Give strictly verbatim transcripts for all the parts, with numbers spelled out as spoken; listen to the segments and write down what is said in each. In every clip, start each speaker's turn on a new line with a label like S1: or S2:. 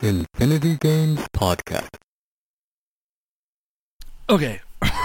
S1: Infinity Games Podcast.
S2: Okay.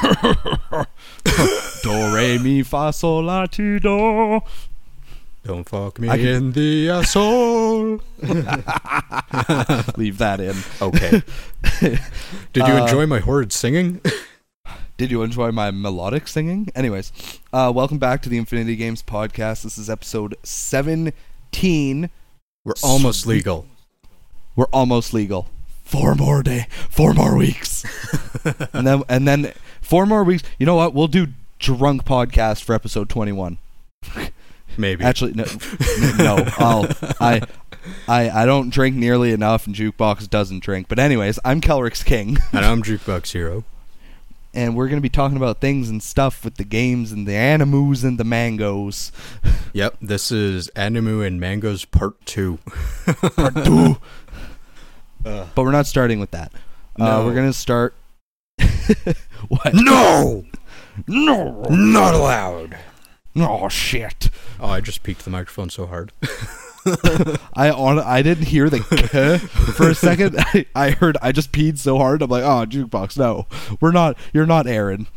S2: Do, re, mi, fa, sol, la, ti, do.
S1: Don't fuck me
S2: I can-
S1: in the asshole.
S2: Leave that in.
S1: Okay. Did you
S2: Uh,
S1: enjoy my horrid singing?
S2: Did you enjoy my melodic singing? Anyways, uh, welcome back to the Infinity Games Podcast. This is episode seventeen.
S1: We're almost
S2: Sweet.
S1: legal.
S2: We're almost legal. Four more day, four more weeks, and then and then four more weeks. You know what? We'll do drunk podcast for episode twenty-one.
S1: Maybe.
S2: Actually, no, no. I'll, I, I, I don't drink nearly enough, and Jukebox doesn't drink. But anyways, I'm Kelrick's King,
S1: And I'm Jukebox Hero.
S2: and we're gonna be talking about things and stuff with the games and the animus and the mangoes.
S1: Yep, this is Animu and Mangoes Part two.
S2: Part two.
S1: Uh,
S2: But we're not starting with that.
S1: No.
S2: Uh, we're gonna start. What?
S1: no!
S2: No!
S1: Not allowed!
S2: Oh shit!
S1: Oh, I just peeked the microphone so hard.
S2: I on I didn't hear the k for a second. I, I heard I just peed so hard. I'm like, oh, Jukebox, no, we're not. You're not Aaron.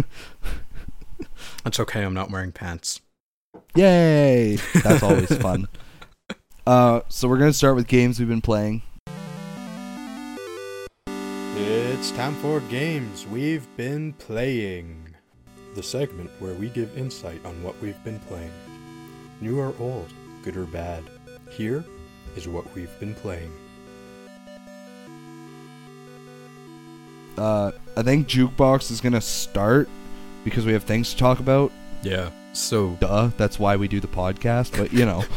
S1: That's okay, I'm not wearing pants.
S2: Yay! That's always fun. Uh, so we're gonna start with games we've been playing.
S3: It's time for games we've been playing. The segment where we give insight on what we've been playing. New or old, good or bad. Here is what we've been playing.
S2: Uh, I think Jukebox is gonna start because we have things to talk about.
S1: Yeah, so
S2: Duh. That's why we do the podcast. But you know,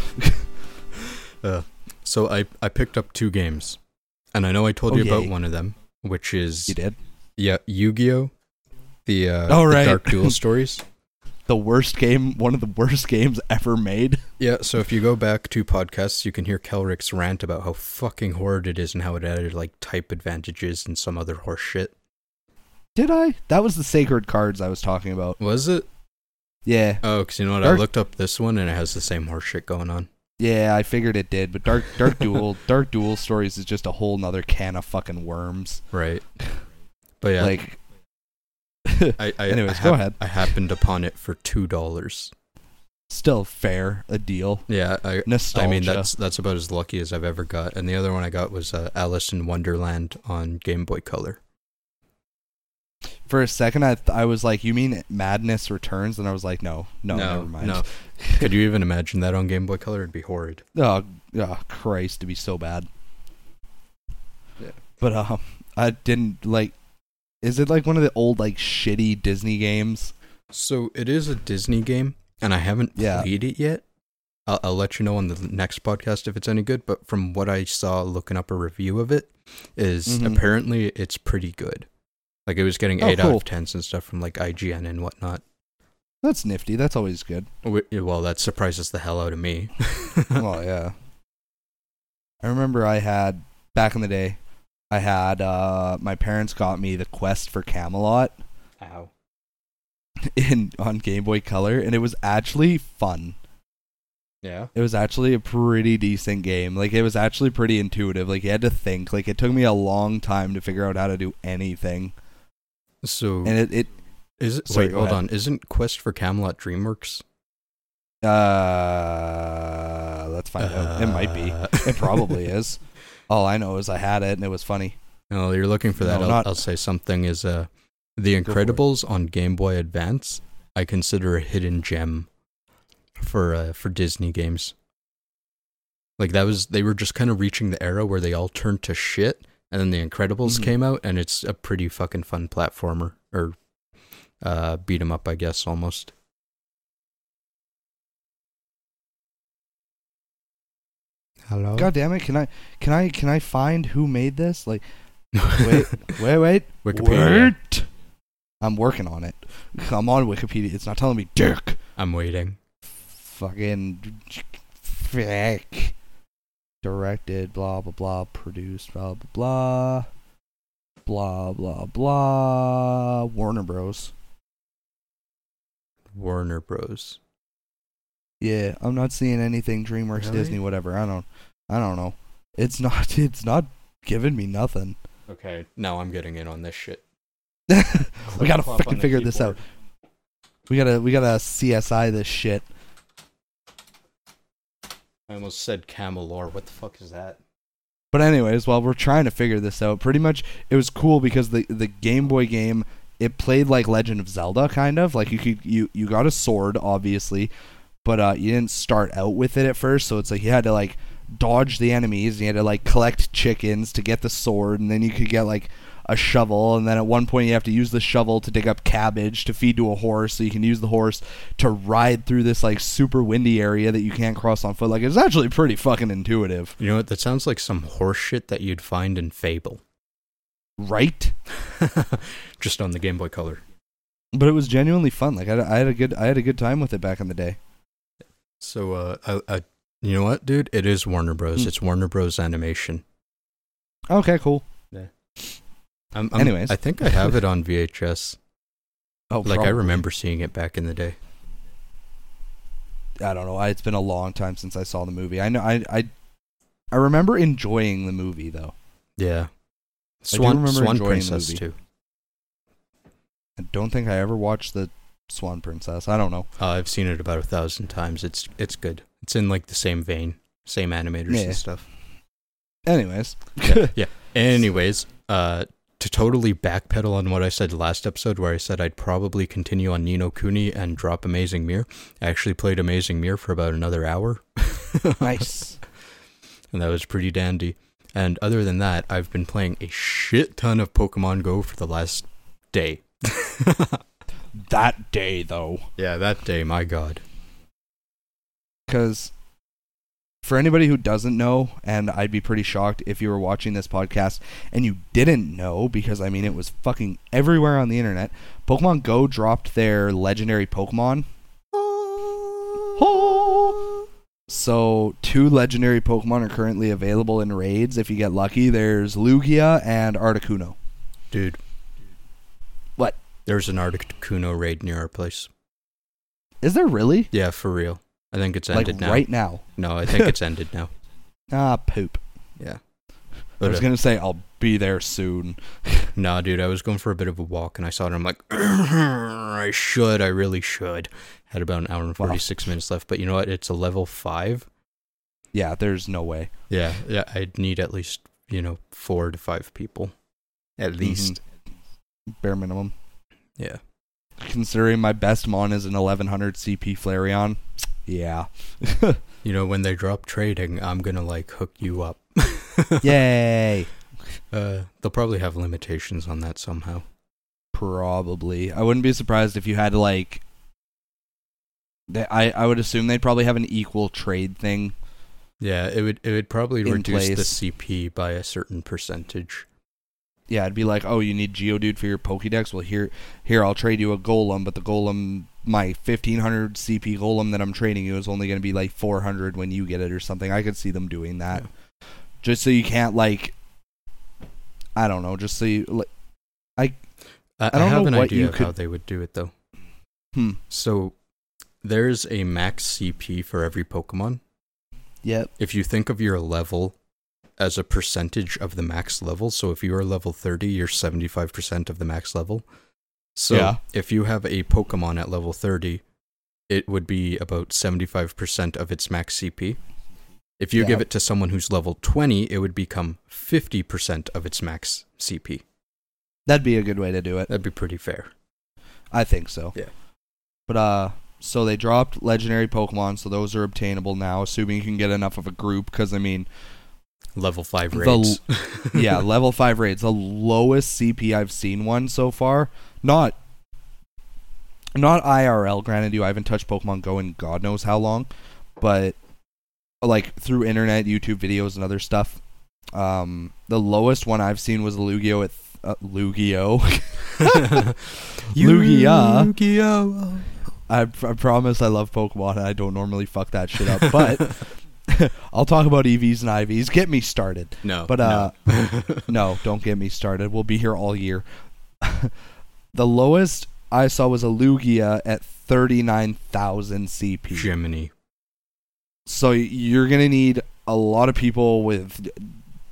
S1: uh, so I, I picked up two games. And I know I told
S2: Oh,
S1: you about
S2: yay.
S1: one of them, which is
S2: you did
S1: yeah, Yu-Gi-Oh! The uh
S2: Oh,
S1: the
S2: right.
S1: Dark Duel stories.
S2: the worst game. One of the worst games ever made.
S1: Yeah, so if you go back to podcasts, you can hear Kelrick's rant about how fucking horrid it is and how it added like type advantages and some other horse shit.
S2: Did I? That was the sacred cards I was talking about.
S1: Was it?
S2: Yeah.
S1: Oh, because you know what?
S2: Dark-
S1: I looked up this one and it has the same horse shit going on.
S2: Yeah, I figured it did, but Dark Dark Duel Dark Duel Stories is just a whole nother can of fucking worms.
S1: Right. But yeah,
S2: Like,
S1: I, I,
S2: anyways,
S1: I
S2: go
S1: hap-
S2: ahead.
S1: I happened upon it for two dollars.
S2: still fair, a deal.
S1: Yeah, I,
S2: Nostalgia.
S1: I mean that's that's about as lucky as I've ever got. And the other one I got was uh, Alice in Wonderland on Game Boy Color.
S2: For a second, I th- I was like, "You mean Madness Returns?" And I was like, "No, no, never mind."
S1: no. Could you even imagine that on Game Boy Color? It'd be horrid.
S2: Oh, oh, Christ, to be so bad.
S1: Yeah.
S2: But um, I didn't like. Is it like one of the old like shitty Disney games?
S1: So it is a Disney game, and I haven't
S2: Yeah.
S1: played it yet. I'll, I'll let you know on the next podcast if it's any good. But from what I saw looking up a review of it, is
S2: Mhm.
S1: apparently it's pretty good. Like it was getting
S2: Oh,
S1: eight out
S2: cool.
S1: of tens and stuff from like I G N and whatnot.
S2: That's nifty. That's always good.
S1: Wh- Well, that surprises the hell out of me.
S2: Well, yeah. I remember I had back in the day. I had uh, my parents got me the Quest for Camelot
S1: Ow.
S2: in on Game Boy Color, and it was actually fun.
S1: Yeah.
S2: It was actually a pretty decent game. Like, it was actually pretty intuitive. Like, you had to think. Like, it took me a long time to figure out how to do anything.
S1: So
S2: And it, it
S1: is it?
S2: Sorry,
S1: Wait,
S2: go
S1: hold
S2: ahead.
S1: on. Isn't Quest for Camelot DreamWorks?
S2: uh, let's find out. It might be.
S1: Uh,
S2: It probably is. All I know is I had it, and it was funny.
S1: No, you're looking for that.
S2: No,
S1: I'll,
S2: not-
S1: I'll say something is uh, The
S2: Go for it.
S1: Incredibles on Game Boy Advance. I consider a hidden gem for uh, for Disney games. Like that was they were just kind of reaching the era where they all turned to shit, and then The Incredibles
S2: Mhm.
S1: came out, and it's a pretty fucking fun platformer or uh, beat 'em up, I guess almost. Hello.
S2: God damn it! Can I can I can I find who made this? Like, wait, wait, wait,
S1: Wikipedia.
S2: Wait. I'm working on it. I'm on Wikipedia. It's not telling me dick.
S1: I'm waiting.
S2: Fucking frick. Directed, blah blah blah. Produced, blah blah blah. Blah blah blah. Warner Bros.
S1: Warner Bros.
S2: Yeah, I'm not seeing anything DreamWorks,
S1: Really?
S2: Disney, whatever. I don't, I don't know. It's not. It's not giving me nothing.
S1: Okay, now I'm getting in on this shit.
S2: We gotta
S1: Flop on
S2: fucking
S1: the
S2: figure this out.
S1: keyboard.
S2: We gotta we gotta C S I this shit.
S1: I almost said Camelor. What the fuck is that?
S2: But anyways, while we're trying to figure this out, pretty much it was cool because the the Game Boy game, it played like Legend of Zelda, kind of like you could you you got a sword, obviously, but uh, you didn't start out with it at first, so it's like you had to like dodge the enemies, and you had to like collect chickens to get the sword, and then you could get like a shovel, and then at one point you have to use the shovel to dig up cabbage to feed to a horse, so you can use the horse to ride through this like super windy area that you can't cross on foot. Like, it's actually pretty fucking intuitive,
S1: You know what? That sounds like some horse shit that you'd find in Fable.
S2: right?
S1: Just on the Game Boy Color.
S2: But it was genuinely fun. Like, I, I had a good I had a good time with it back in the day.
S1: So, uh, I, I, you know what, dude? It is Warner Bros.
S2: Hmm.
S1: It's Warner Bros. Animation.
S2: Okay, cool.
S1: I'm, I'm,
S2: Anyways.
S1: I think I have it on V H S.
S2: Oh,
S1: Like, I
S2: probably.
S1: remember seeing it back in the day.
S2: I don't know. I, it's been a long time since I saw the movie. I know. I I, I remember enjoying the movie though.
S1: Yeah.
S2: do
S1: Swan,
S2: remember
S1: Swan
S2: enjoying the
S1: Princess,
S2: movie.
S1: too.
S2: I don't think I ever watched the Swan Princess. I don't know.
S1: Uh, I've seen it about a thousand times. It's it's good. It's in, like, the same vein. Same animators
S2: Yeah.
S1: and stuff.
S2: Anyways,
S1: Yeah, yeah. Anyways, uh, to totally backpedal on what I said last episode, where I said I'd probably continue on Ni no Kuni and drop Amazing Mirror, I actually played Amazing Mirror for about another hour.
S2: nice.
S1: And that was pretty dandy. And other than that, I've been playing a shit ton of Pokemon Go for the last day.
S2: That day though,
S1: Yeah, that day, my god.
S2: because for anybody who doesn't know, and I'd be pretty shocked if you were watching this podcast and you didn't know, because I mean it was fucking everywhere on the internet. Pokemon Go dropped their legendary Pokemon. So two legendary Pokemon are currently available in raids. If you get lucky, there's Lugia and Articuno.
S1: Dude.
S2: What?
S1: There's an Articuno raid near our place.
S2: Is there really?
S1: Yeah, for real. I think it's
S2: Like
S1: ended now.
S2: right now?
S1: No, I think it's ended now.
S2: Ah, poop.
S1: Yeah.
S2: I
S1: But,
S2: was
S1: uh,
S2: gonna say I'll be there soon.
S1: Nah, dude, I was going for a bit of a walk and I saw it and I'm like, I should, I really should. Had about an hour and
S2: Wow.
S1: forty-six minutes left, but you know what? It's a level five.
S2: Yeah, there's no way.
S1: Yeah, yeah, I'd need at least, you know, four to five people. At least.
S2: Bare minimum.
S1: Yeah.
S2: Considering my best mon is an eleven hundred C P Flareon. Yeah.
S1: You know, when they drop trading, I'm gonna, like, hook you up.
S2: Yay.
S1: Uh, they'll probably have limitations on that somehow.
S2: Probably. I wouldn't be surprised if you had like. They, I I would assume they'd probably have an equal trade thing.
S1: Yeah, it would it would probably
S2: In
S1: reduce the
S2: place.
S1: C P by a certain percentage.
S2: Yeah, it'd be like, oh, you need Geodude for your Pokédex? Well, here, here, I'll trade you a Golem, but the Golem, my fifteen hundred C P Golem that I'm trading you is only going to be like four hundred when you get it or something. I could see them doing that.
S1: Yeah.
S2: Just so you can't, like, I don't know, just so you, like,
S1: I, I,
S2: I don't
S1: have
S2: know
S1: an
S2: what
S1: idea
S2: you
S1: of how
S2: could-
S1: they would do it, though.
S2: hmm,
S1: So, there's a max C P for every Pokemon.
S2: yep,
S1: If you think of your level as a percentage of the max level, so if you are level thirty, you're seventy-five percent of the max level. So,
S2: Yeah.
S1: if you have a Pokemon at level thirty, it would be about seventy-five percent of its max C P. If you
S2: Yeah.
S1: give it to someone who's level twenty, it would become fifty percent of its max C P.
S2: that'd be a good way to do it.
S1: That'd be pretty fair.
S2: I think so.
S1: Yeah.
S2: But, uh, so they dropped legendary Pokemon, so those are obtainable now, assuming you can get enough of a group, because, I mean,
S1: Level five
S2: The
S1: raids.
S2: yeah, level five raids, the lowest C P I've seen one so far. Not, not I R L. Granted, you I haven't touched Pokemon Go in God knows how long, but like through internet, YouTube videos, and other stuff. Um, the lowest one I've seen was Lugia at th- uh, Lugia. Lugia.
S1: Yu-Gi-Oh.
S2: I, I promise I love Pokemon. And I don't normally fuck that shit up, but I'll talk about E Vs and I Vs. Get me started.
S1: No.
S2: But, uh,
S1: no.
S2: No, don't get me started. We'll be here all year. The lowest I saw was a Lugia at thirty-nine thousand C P.
S1: Jiminy.
S2: So you're going to need a lot of people with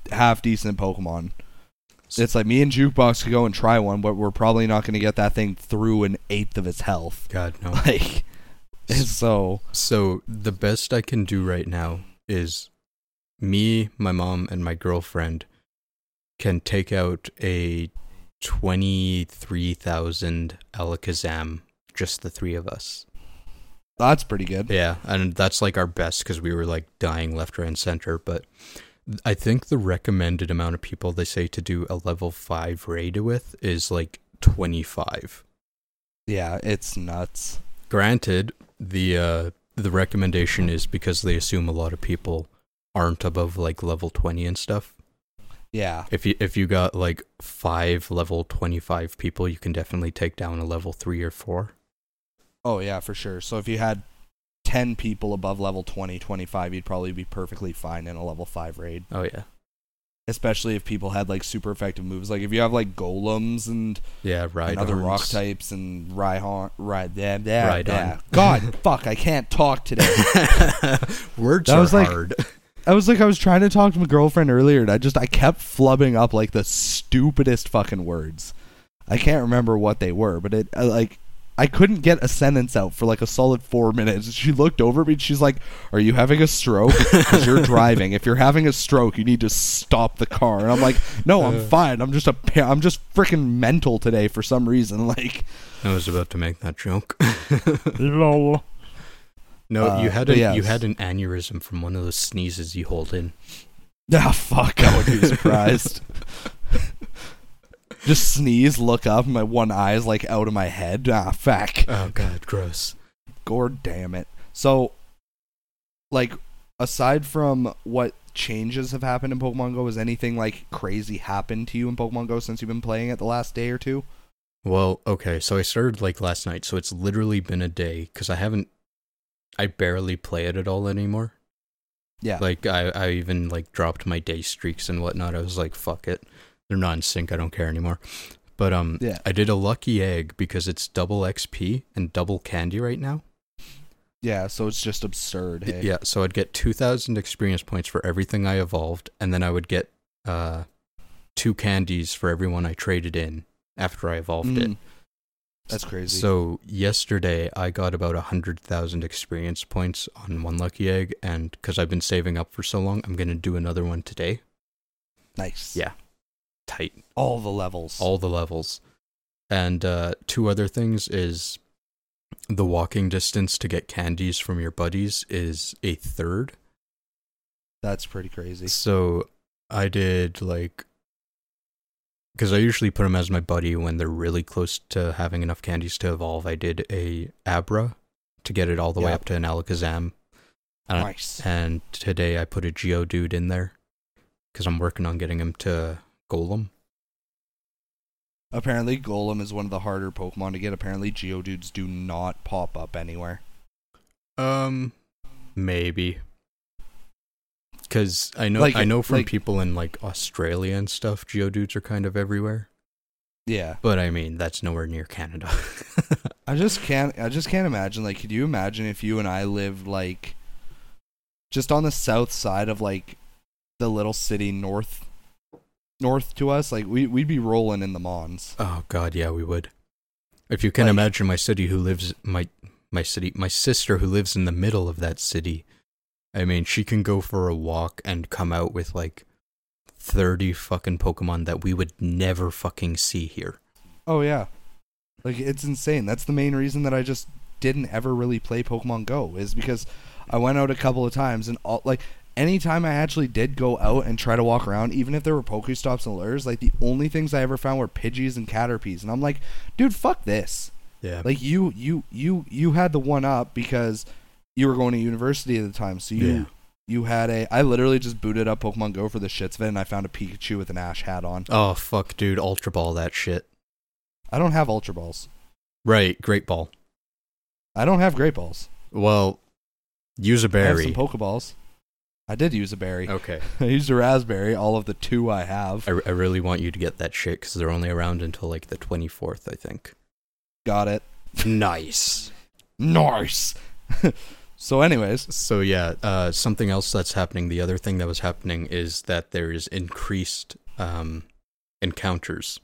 S2: half decent Pokemon. It's like me and Jukebox could go and try one, but we're probably not going to get that thing through an eighth of its health.
S1: God, no.
S2: Like, it's so...
S1: So, the best I can do right now is me, my mom, and my girlfriend can take out a twenty-three thousand Alakazam, just the three of us.
S2: That's pretty good.
S1: Yeah, and that's like our best because we were like dying left, right, and center. But I think the recommended amount of people they say to do a level five raid with is like twenty-five.
S2: Yeah, it's nuts.
S1: Granted, the uh, the recommendation is because they assume a lot of people aren't above like level twenty and stuff.
S2: Yeah.
S1: If you if you got like five level twenty-five people, you can definitely take down a level three or four.
S2: Oh, yeah, for sure. So if you had ten people above level twenty, twenty-five, you'd probably be perfectly fine in a level five raid.
S1: Oh, yeah.
S2: Especially if people had, like, super effective moves. Like, if you have, like, golems and,
S1: yeah,
S2: and other rock
S1: Rhydons.
S2: types and Rhyhorn... Rhy- yeah, yeah,
S1: Rhydon.
S2: yeah. God, fuck, I can't talk today.
S1: Words
S2: That
S1: are
S2: was like-
S1: hard.
S2: I was like, I was trying to talk to my girlfriend earlier, and I just, I kept flubbing up, like, the stupidest fucking words. I can't remember what they were, but it, uh, like... I couldn't get a sentence out for like a solid four minutes. She looked over at me and she's like, "Are you having a stroke? Because you're driving. If you're having a stroke, you need to stop the car." And I'm like, "No, I'm fine. I'm just a, pa- I'm just freaking mental today for some reason." Like,
S1: I was about to make that joke.
S2: lol.
S1: No,
S2: Uh,
S1: you had
S2: but
S1: a,
S2: yes.
S1: you had an aneurysm from one of those sneezes you hold in.
S2: Ah, fuck! I wouldn't be surprised. Just sneeze, look up, my one eye is like out of my head. Ah, fuck.
S1: Oh god, gross.
S2: God damn it. So, like, aside from what changes have happened in Pokemon Go, has anything, like, crazy happened to you in Pokemon Go since you've been playing it the last day or two?
S1: Well, okay, so I started like last night, so it's literally been a day because I haven't, I barely play it at all anymore.
S2: Yeah.
S1: Like I, I even like dropped my day streaks and whatnot. I was like, fuck it, they're not in sync. I don't care anymore. But um,
S2: Yeah.
S1: I did a lucky egg because it's double X P and double candy right now.
S2: Yeah, so it's just absurd, hey?
S1: Yeah, so I'd get two thousand experience points for everything I evolved, and then I would get uh, two candies for everyone I traded in after I evolved
S2: Mm.
S1: it.
S2: That's crazy.
S1: So yesterday I got about one hundred thousand experience points on one lucky egg, and because I've been saving up for so long, I'm going to do another one today.
S2: Nice.
S1: Yeah. Tight.
S2: All the levels.
S1: All the levels. And uh, two other things is the walking distance to get candies from your buddies is a third.
S2: That's pretty crazy.
S1: So I did like, because I usually put them as my buddy when they're really close to having enough candies to evolve. I did a Abra to get it all the way
S2: Yep.
S1: up to an Alakazam. And,
S2: Nice.
S1: and today I put a Geodude in there because I'm working on getting him to Golem.
S2: Apparently, Golem is one of the harder Pokemon to get. Apparently, Geodudes do not pop up anywhere.
S1: Um, maybe. Because I know
S2: Like-
S1: I know from
S2: like-
S1: people in like Australia and stuff, Geodudes are kind of everywhere.
S2: Yeah.
S1: But I mean, that's nowhere near Canada.
S2: I just can't. I just can't imagine. Like, could you imagine if you and I lived like just on the south side of like the little city north, north to us? Like, we we'd be rolling in the Mons.
S1: Oh God, yeah, we would. If you can
S2: Like-
S1: imagine my city, who lives my my city, my sister who lives in the middle of that city. I mean, she can go for a walk and come out with like thirty fucking Pokemon that we would never fucking see here.
S2: Oh yeah, like it's insane. That's the main reason that I just didn't ever really play Pokemon Go, is because I went out a couple of times and all like anytime I actually did go out and try to walk around, even if there were Pokestops and lures, like the only things I ever found were Pidgeys and Caterpies, and I'm like, dude, fuck this.
S1: Yeah.
S2: Like you, you, you, you had the one up because you were going to university at the time, so you
S1: Yeah.
S2: you had a. I literally just booted up Pokemon Go for the shits of it, and I found a Pikachu with an Ash hat on.
S1: Oh fuck, dude, Ultra Ball that shit.
S2: I don't have Ultra Balls.
S1: Right, Great Ball.
S2: I don't have Great Balls.
S1: Well, use a
S2: I have
S1: berry.
S2: some Pokeballs. I did use a berry.
S1: Okay.
S2: I used a raspberry. All of the two I have.
S1: I, I really want you to get that shit because they're only around until like the twenty-fourth, I think.
S2: Got it.
S1: Nice.
S2: Nice. So, anyways,
S1: So yeah, uh, something else that's happening. The other thing that was happening is that there is increased um, encounters.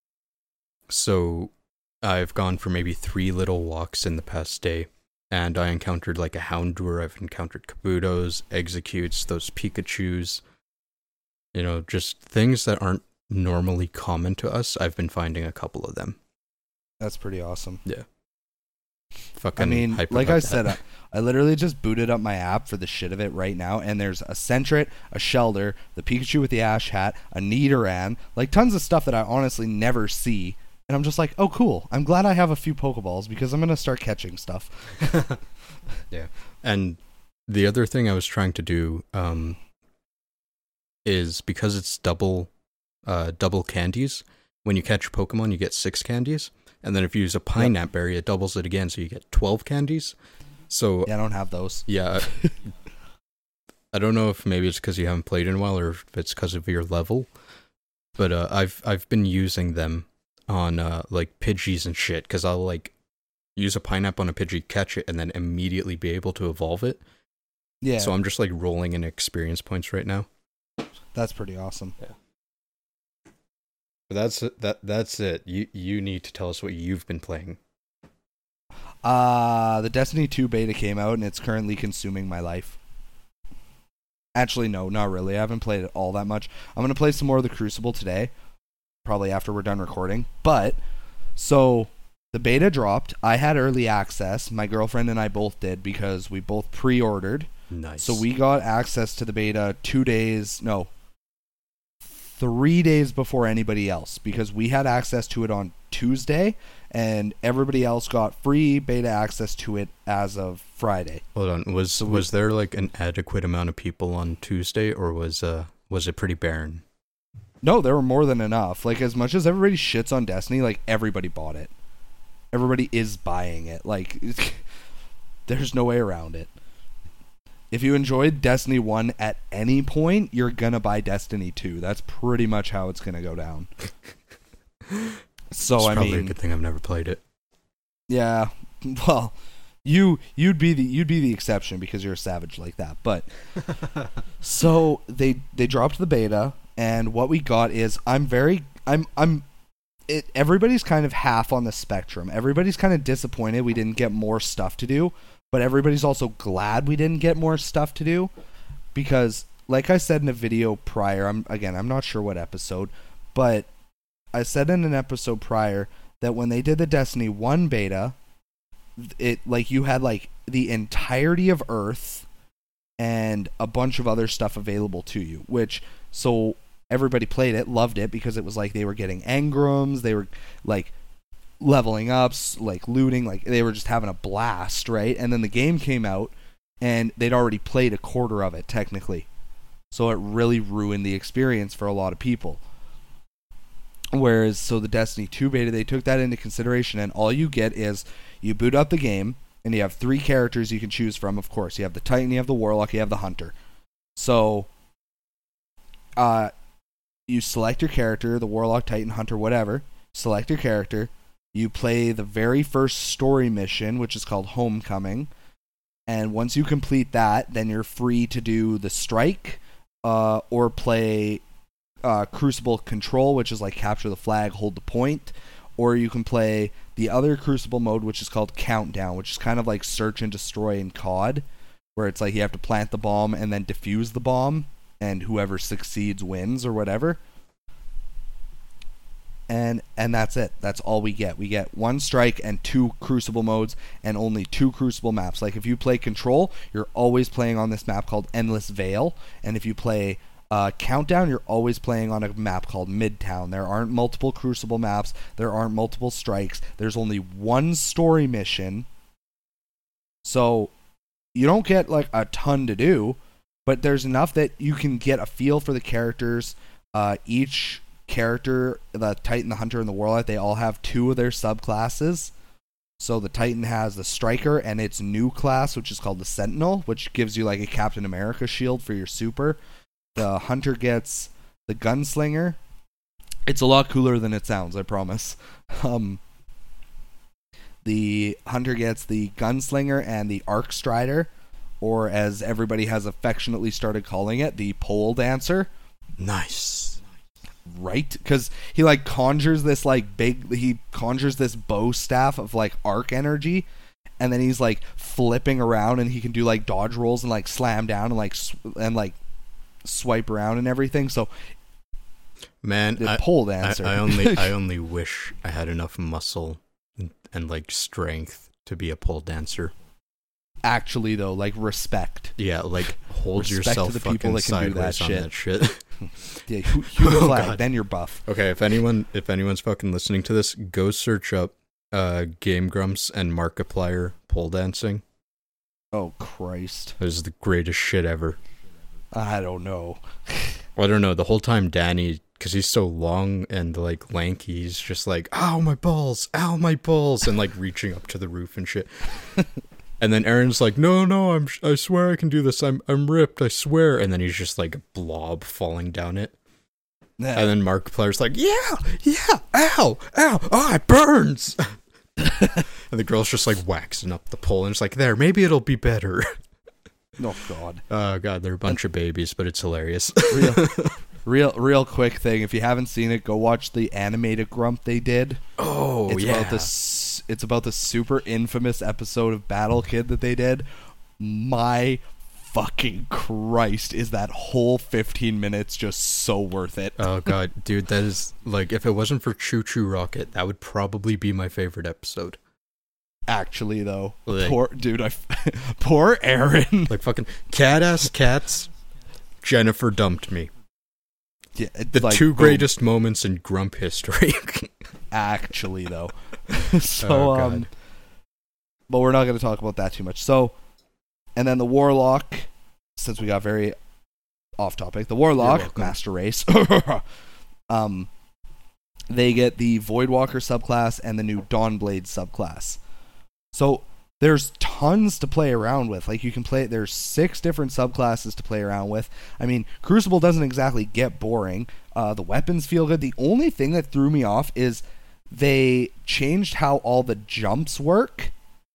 S1: So I've gone for maybe three little walks in the past day, and I encountered like a Houndour. I've encountered Kabutos, Executes, those Pikachus. You know, just things that aren't normally common to us. I've been finding a couple of them.
S2: that's pretty awesome.
S1: Fucking
S2: I mean,
S1: hype
S2: like
S1: about
S2: I
S1: that.
S2: said, I, I literally just booted up my app for the shit of it right now, and there's a Sentret, a Shelder, the Pikachu with the Ash Hat, a Nidoran, like tons of stuff that I honestly never see. And I'm just like, oh, cool. I'm glad I have a few Pokeballs because I'm going to start catching stuff.
S1: Yeah. And the other thing I was trying to do um, is because it's double uh, double candies, when you catch a Pokemon, you get six candies. And then if you use a Pineapple
S2: Yep.
S1: Berry, it doubles it again, so you get twelve candies. So,
S2: Yeah, I don't have those.
S1: yeah. I don't know if maybe it's because you haven't played in a while or if it's because of your level. But uh, I've I've been using them on uh, like Pidgeys and shit, because I'll like use a Pineapple on a Pidgey, catch it, and then immediately be able to evolve it.
S2: Yeah,
S1: So I'm just like rolling in experience points right now.
S2: that's pretty awesome.
S1: But that's that. That's it. You you need to tell us what you've been playing.
S2: Uh, the Destiny two beta came out, and it's currently consuming my life. Actually, no, not really. I haven't played it all that much. I'm going to play some more of the Crucible today, probably after we're done recording. But, so, the beta dropped. I had early access. My girlfriend and I both did because we both pre-ordered.
S1: Nice.
S2: So we got access to the beta two days, no, three days before anybody else, because we had access to it on Tuesday, and everybody else got free beta access to it as of Friday.
S1: Hold on. Was
S2: So we-
S1: was there like an adequate amount of people on Tuesday, or was uh was it pretty barren?
S2: No, there were more than enough. Like, as much as everybody shits on Destiny, like, everybody bought it. Everybody is buying it. Like, there's no way around it. If you enjoyed Destiny one at any point, you're gonna buy Destiny two. That's pretty much how it's gonna go down. So,
S1: it's
S2: I
S1: probably
S2: mean,
S1: a good thing I've never played it.
S2: yeah, well, you you'd be the you'd be the exception because you're a savage like that. But so they they dropped the beta, and what we got is I'm very I'm I'm it. Everybody's kind of half on the spectrum. Everybody's kind of disappointed we didn't get more stuff to do, but everybody's also glad we didn't get more stuff to do because, like I said in a video prior, I'm again I'm not sure what episode, but I said in an episode prior that when they did the Destiny one beta, it like you had like the entirety of Earth and a bunch of other stuff available to you, which so everybody played it, loved it because it was like they were getting engrams, they were like leveling up, like looting, like they were just having a blast, right? And then the game came out and they'd already played a quarter of it technically. So it really ruined the experience for a lot of people. Whereas, so the Destiny two beta, they took that into consideration, and all you get is you boot up the game, and you have three characters you can choose from, of course. You have the Titan, you have the Warlock, you have the Hunter. So, uh, you select your character, the Warlock, Titan, Hunter, whatever. Select your character. You play the very first story mission, which is called Homecoming. And once you complete that, then you're free to do the Strike, uh, or play Uh, Crucible Control, which is like capture the flag, hold the point, or you can play the other Crucible mode, which is called Countdown, which is kind of like Search and Destroy in C O D, where it's like you have to plant the bomb and then defuse the bomb, and whoever succeeds wins or whatever. And and that's it. That's all we get. We get one Strike and two Crucible modes and only two Crucible maps. Like if you play Control, you're always playing on this map called Endless Vale, and if you play Uh, Countdown, you're always playing on a map called Midtown. There aren't multiple Crucible maps. There aren't multiple strikes. There's only one story mission. So you don't get like a ton to do, but there's enough that you can get a feel for the characters. Uh, each character, the Titan, the Hunter, and the Warlock, they all have two of their subclasses. So the Titan has the Striker and its new class, which is called the Sentinel, which gives you like a Captain America shield for your super. The Hunter gets the Gunslinger. It's a lot cooler than it sounds, I promise. Um, the Hunter gets the Gunslinger and the Arc Strider. or as everybody has affectionately started calling it, the pole dancer.
S1: Nice.
S2: Right? Because he like conjures this like big, he conjures this bow staff of like arc energy, and then he's like flipping around, and he can do like dodge rolls and like slam down and like sw- and like swipe around and everything. So
S1: Man,
S2: the
S1: I,
S2: pole dancer.
S1: I, I only I only wish I had enough muscle and, and like strength to be a pole dancer.
S2: Actually, though, like respect.
S1: Yeah, like hold
S2: Respect
S1: yourself
S2: to the people
S1: fucking
S2: that can do that
S1: sideways on
S2: shit.
S1: that shit.
S2: Yeah, hu- human
S1: Oh,
S2: flag.
S1: God.
S2: Then you're buff.
S1: Okay, if anyone if anyone's fucking listening to this, go search up uh, Game Grumps and Markiplier pole dancing.
S2: Oh Christ!
S1: It is the greatest shit ever.
S2: I don't know.
S1: Well, I don't know. The whole time, Danny, because he's so long and like lanky, he's just like, "Ow, my balls! Ow, my balls!" and like reaching up to the roof and shit. And then Aaron's like, "No, no, I'm. I swear I can do this. I'm. I'm ripped. I swear." And then he's just like a blob falling down it.
S2: Yeah.
S1: And then Markiplier's like, "Yeah, yeah, ow, ow, oh, it burns." And the girl's just like waxing up the pole, and it's like, "There, maybe it'll be better."
S2: Oh God.
S1: Oh God, they're a bunch of babies, but it's hilarious.
S2: Real, real, real quick thing. If you haven't seen it, go watch the animated Grump they did.
S1: Oh
S2: it's
S1: yeah.
S2: About this, it's about the super infamous episode of Battle Kid that they did. My fucking Christ, is that whole fifteen minutes just so worth it?
S1: Oh God, dude, that is like, if it wasn't for Choo Choo Rocket, that would probably be my favorite episode.
S2: Actually, though,
S1: Like-
S2: poor dude, I poor Aaron.
S1: Like fucking cat ass cats. Jennifer dumped me.
S2: Yeah, it-
S1: The
S2: like,
S1: two
S2: boom.
S1: greatest moments in Grump history.
S2: Actually, though. so,
S1: Oh, God.
S2: um, but we're not going to talk about that too much. So, and then the Warlock, since we got very off topic, the
S1: You're
S2: Warlock,
S1: welcome.
S2: Master Race, um, they get the Voidwalker subclass and the new Dawnblade subclass. So, there's tons to play around with. Like, you can play, there's six different subclasses to play around with. I mean, Crucible doesn't exactly get boring. Uh, the weapons feel good. The only thing that threw me off is they changed how all the jumps work.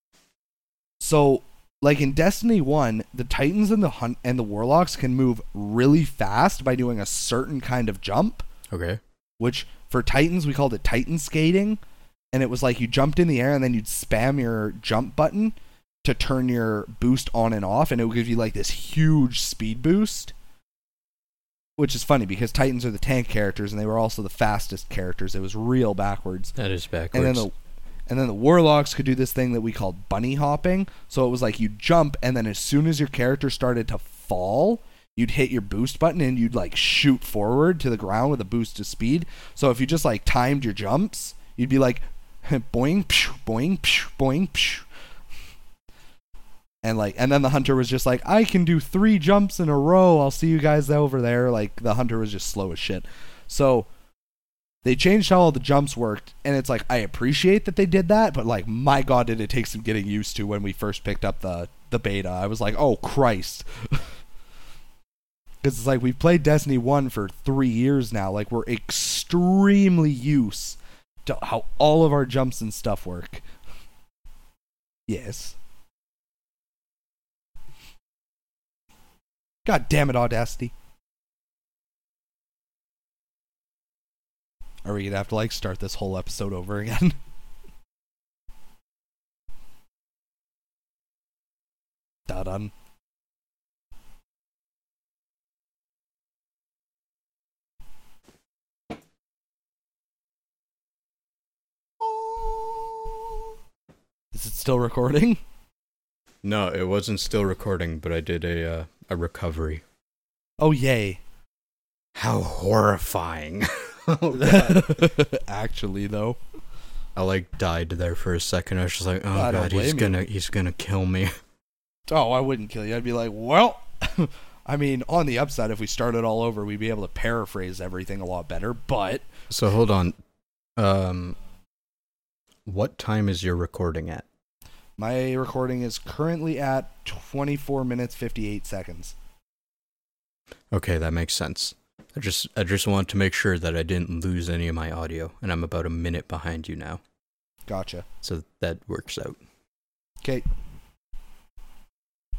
S2: So, like in Destiny one, the Titans and the Hunt and the Warlocks can move really fast by doing a certain kind of jump,
S1: Okay.
S2: which for Titans we called it Titan skating, and it was like you jumped in the air and then you'd spam your jump button to turn your boost on and off, and it would give you like this huge speed boost. Which is funny because Titans are the tank characters and they were also the fastest characters. It was real backwards.
S1: That is backwards.
S2: And then the and then the Warlocks could do this thing that we called bunny hopping. So it was like you jump, and then as soon as your character started to fall, you'd hit your boost button and you'd like shoot forward to the ground with a boost of speed. So if you just like timed your jumps, you'd be like boing, psh, boing, psh, boing, psh. And like, and then the Hunter was just like, I can do three jumps in a row. I'll see you guys over there. Like the Hunter was just slow as shit. So they changed how all the jumps worked, and it's like I appreciate that they did that, but like my God, did it take some getting used to when we first picked up the the beta. I was like, oh Christ, because it's like we've played Destiny one for three years now. Like we're extremely used to how all of our jumps and stuff work. Yes. God damn it, Audacity. Are we gonna have to like start this whole episode over again? Da-dun. Is it still recording?
S1: No, it wasn't still recording, but I did a uh, a recovery.
S2: Oh, yay.
S1: How horrifying. Oh, God.
S2: Actually, though.
S1: I like died there for a second. I was just like, oh
S2: I don't
S1: God, he's
S2: blame you.
S1: gonna he's gonna kill me.
S2: Oh, I wouldn't kill you. I'd be like, well, I mean, on the upside, if we started all over, we'd be able to paraphrase everything a lot better, but
S1: So hold on. Um what time is your recording at?
S2: my recording is currently at twenty-four minutes, fifty-eight seconds.
S1: Okay, that makes sense. I just I just wanted to make sure that I didn't lose any of my audio, and I'm about a minute behind you now.
S2: Gotcha.
S1: So that works out.
S2: Okay.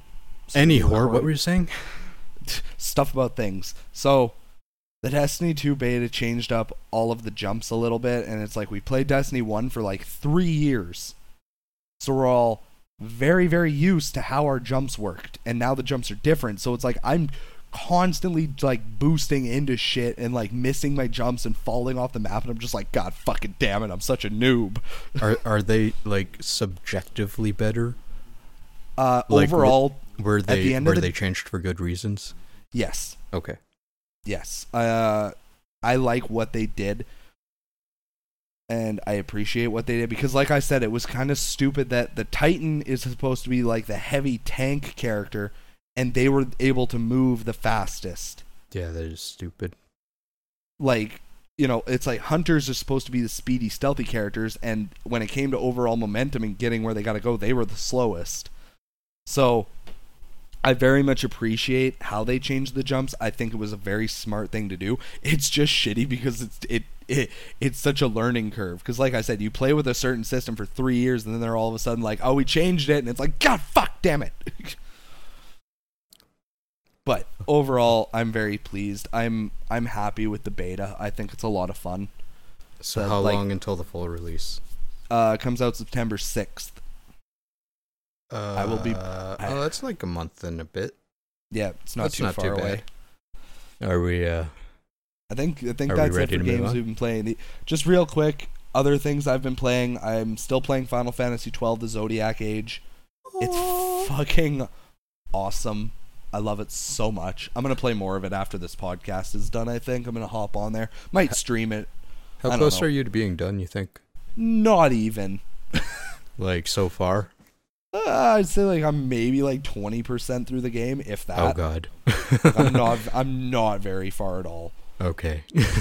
S2: So
S1: Any
S2: we
S1: whore? What
S2: record-
S1: were you saying?
S2: stuff about things. So the Destiny two beta changed up all of the jumps a little bit, and it's like we played Destiny one for like three years. So we're all very, very used to how our jumps worked, and now the jumps are different. So it's like I'm constantly like boosting into shit and like missing my jumps and falling off the map, and I'm just like, God fucking damn it, I'm such a noob.
S1: Are are they like subjectively better?
S2: Uh,
S1: Like,
S2: overall,
S1: Were
S2: the
S1: they
S2: end of
S1: were
S2: the-
S1: they changed for good reasons?
S2: yes.
S1: Okay.
S2: Yes. Uh, I like what they did. And I appreciate what they did. Because like I said, it was kind of stupid that the Titan is supposed to be like the heavy tank character. And they were able to move the fastest.
S1: Yeah, that is stupid.
S2: Like, you know, it's like Hunters are supposed to be the speedy, stealthy characters. And when it came to overall momentum and getting where they got to go, they were the slowest. So I very much appreciate how they changed the jumps. I think it was a very smart thing to do. It's just shitty because it's it, it it's such a learning curve. Because like I said, you play with a certain system for three years, and then they're all of a sudden like, "Oh, we changed it," and it's like, "God, fuck, damn it." But overall, I'm very pleased. I'm I'm happy with the beta. I think it's a lot of fun.
S1: So
S2: But,
S1: how
S2: like-
S1: long until the full release?
S2: Uh, it comes out September sixth.
S1: Uh,
S2: I will be-
S1: oh, that's like a month and a bit.
S2: Yeah, it's not
S1: That's
S2: too
S1: not
S2: far
S1: too
S2: away.
S1: bad. Are we? Uh,
S2: I think I think
S1: Are we
S2: that's it
S1: ready
S2: for
S1: to move
S2: games
S1: on?
S2: we've been playing. The, just real quick, other things I've been playing. I'm still playing Final Fantasy twelve: The Zodiac Age. It's fucking awesome. I love it so much. I'm gonna play more of it after this podcast is done. I think I'm gonna hop on there. Might stream it. I
S1: how
S2: don't
S1: close
S2: know.
S1: are you to being done? You think?
S2: Not even.
S1: Like so far?
S2: Uh, I'd say like I'm maybe like twenty percent through the game, if that.
S1: Oh God.
S2: I'm not. I'm not very far at all.
S1: Okay.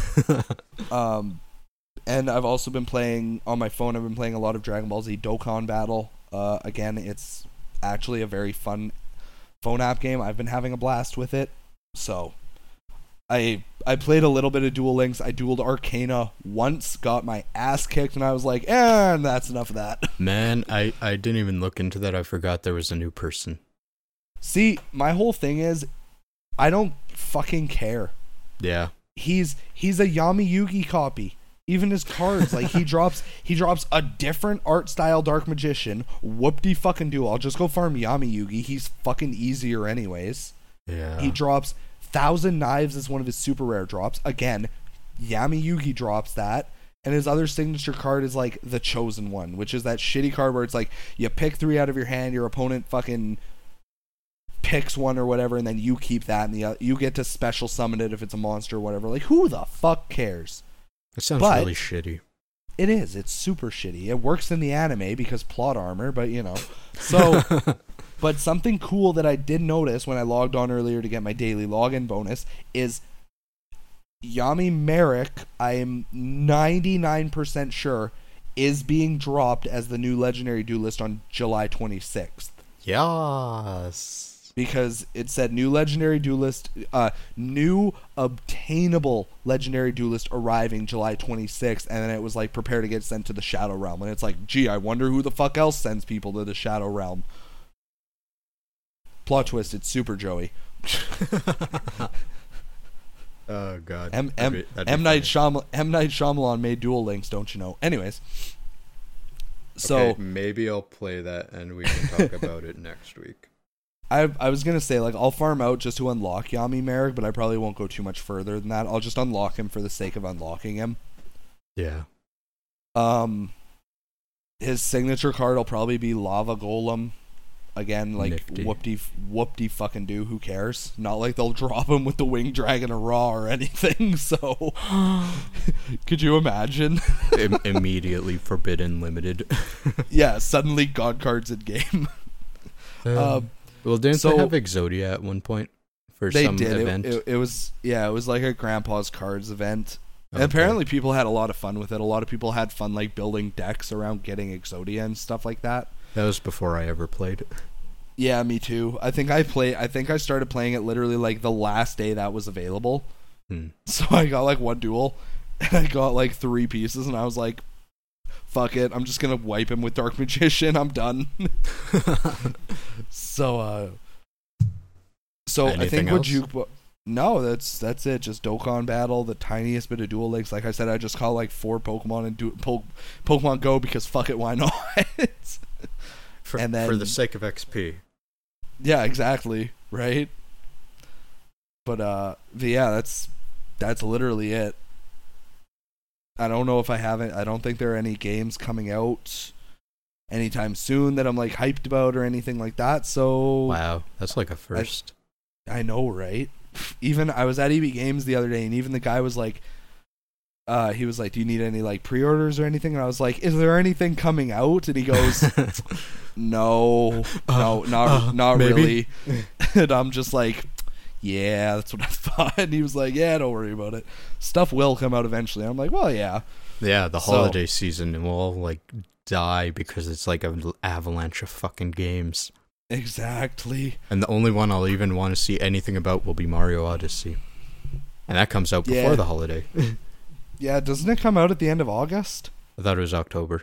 S2: Um, and I've also been playing on my phone. I've been playing a lot of Dragon Ball Z Dokkan Battle. Uh, again, it's actually a very fun phone app game. I've been having a blast with it. So, I I played a little bit of Duel Links. I dueled Arcana once, got my ass kicked, and I was like, and that's enough of that.
S1: Man, I I didn't even look into that. I forgot there was a new person.
S2: See, my whole thing is, I don't fucking care.
S1: Yeah.
S2: He's he's a Yami Yugi copy. Even his cards, like he drops he drops a different art style Dark Magician. Whoop-de fucking do. I'll just go farm Yami Yugi. He's fucking easier anyways.
S1: Yeah.
S2: He drops Thousand Knives as one of his super rare drops. Again, Yami Yugi drops that. And his other signature card is like the Chosen One, which is that shitty card where it's like you pick three out of your hand, your opponent fucking picks one or whatever, and then you keep that, and the uh, you get to special summon it if it's a monster or whatever. Like, who the fuck cares?
S1: That sounds
S2: but-
S1: really shitty.
S2: It is. It's super shitty. It works in the anime because plot armor, but you know. So, but something cool that I did notice when I logged on earlier to get my daily login bonus is Yami Merrick, I am ninety-nine percent sure, is being dropped as the new legendary duelist on July twenty-sixth.
S1: Yes.
S2: Because it said new legendary duelist, uh, new obtainable legendary duelist arriving July twenty-sixth, and then it was like prepare to get sent to the Shadow Realm, and it's like, gee, I wonder who the fuck else sends people to the Shadow Realm. Plot twist: it's Super Joey.
S1: Oh God.
S2: M
S1: That'd
S2: M
S1: be- that'd be
S2: M Night
S1: funny.
S2: Shyamalan, M Night Shyamalan made Duel Links, don't you know? Anyways, so
S1: Okay, maybe I'll play that and we can talk about it next week.
S2: I I was gonna say, like, I'll farm out just to unlock Yami Merrick, but I probably won't go too much further than that. I'll just unlock him for the sake of unlocking him.
S1: Yeah.
S2: Um, his signature card will probably be Lava Golem. Again, like,
S1: Nifty.
S2: whoop-de, whoop-de fucking do, who cares? Not like they'll drop him with the Winged Dragon of Ra or anything, so... Could you imagine?
S1: Im- immediately forbidden limited.
S2: Yeah, suddenly God cards in game. Um,
S1: well, didn't
S2: so-
S1: they have Exodia at one point for
S2: they
S1: some
S2: did. It,
S1: event?
S2: it, it was, yeah, it was like a Grandpa's Cards event. And
S1: Okay.
S2: apparently people had a lot of fun with it. A lot of people had fun, like, building decks around getting Exodia and stuff like that.
S1: That was before I ever played.
S2: Yeah, me too. I think I play. I think I started playing it literally like the last day that was available.
S1: Hmm.
S2: So I got like one duel, and I got like three pieces, and I was like, "Fuck it, I'm just gonna wipe him with Dark Magician. I'm done." So, uh, So
S1: Anything
S2: I think
S1: else?
S2: what Jukebox. No, that's that's it. Just Dokkan Battle, the tiniest bit of Duel Links. Like I said, I just caught like four Pokemon and do po- Pokemon Go because fuck it, why not?
S3: For,
S2: and then-
S3: for the sake of X P.
S2: Yeah, exactly. Right. But uh, but yeah, that's that's literally it. I don't know if I haven't. I don't think there are any games coming out anytime soon that I'm like hyped about or anything like that. So
S1: Wow, that's like a first.
S2: I know, right? Even I was at E B Games the other day, and even the guy was like, uh, he was like, "Do you need any like pre-orders or anything?" And I was like, "Is there anything coming out?" And he goes, "No, no, not
S1: uh,
S2: not
S1: maybe.
S2: really." And I'm just like, "Yeah, that's what I thought." And he was like, "Yeah, don't worry about it. Stuff will come out eventually." And I'm like, "Well, yeah."
S1: Yeah, the
S2: So-
S1: holiday season will all like die because it's like an avalanche of fucking games.
S2: Exactly.
S1: And the only one I'll even want to see anything about will be Mario Odyssey. And that comes out before
S2: Yeah.
S1: the holiday.
S2: Yeah, doesn't it come out at the end of August?
S1: I thought it was October.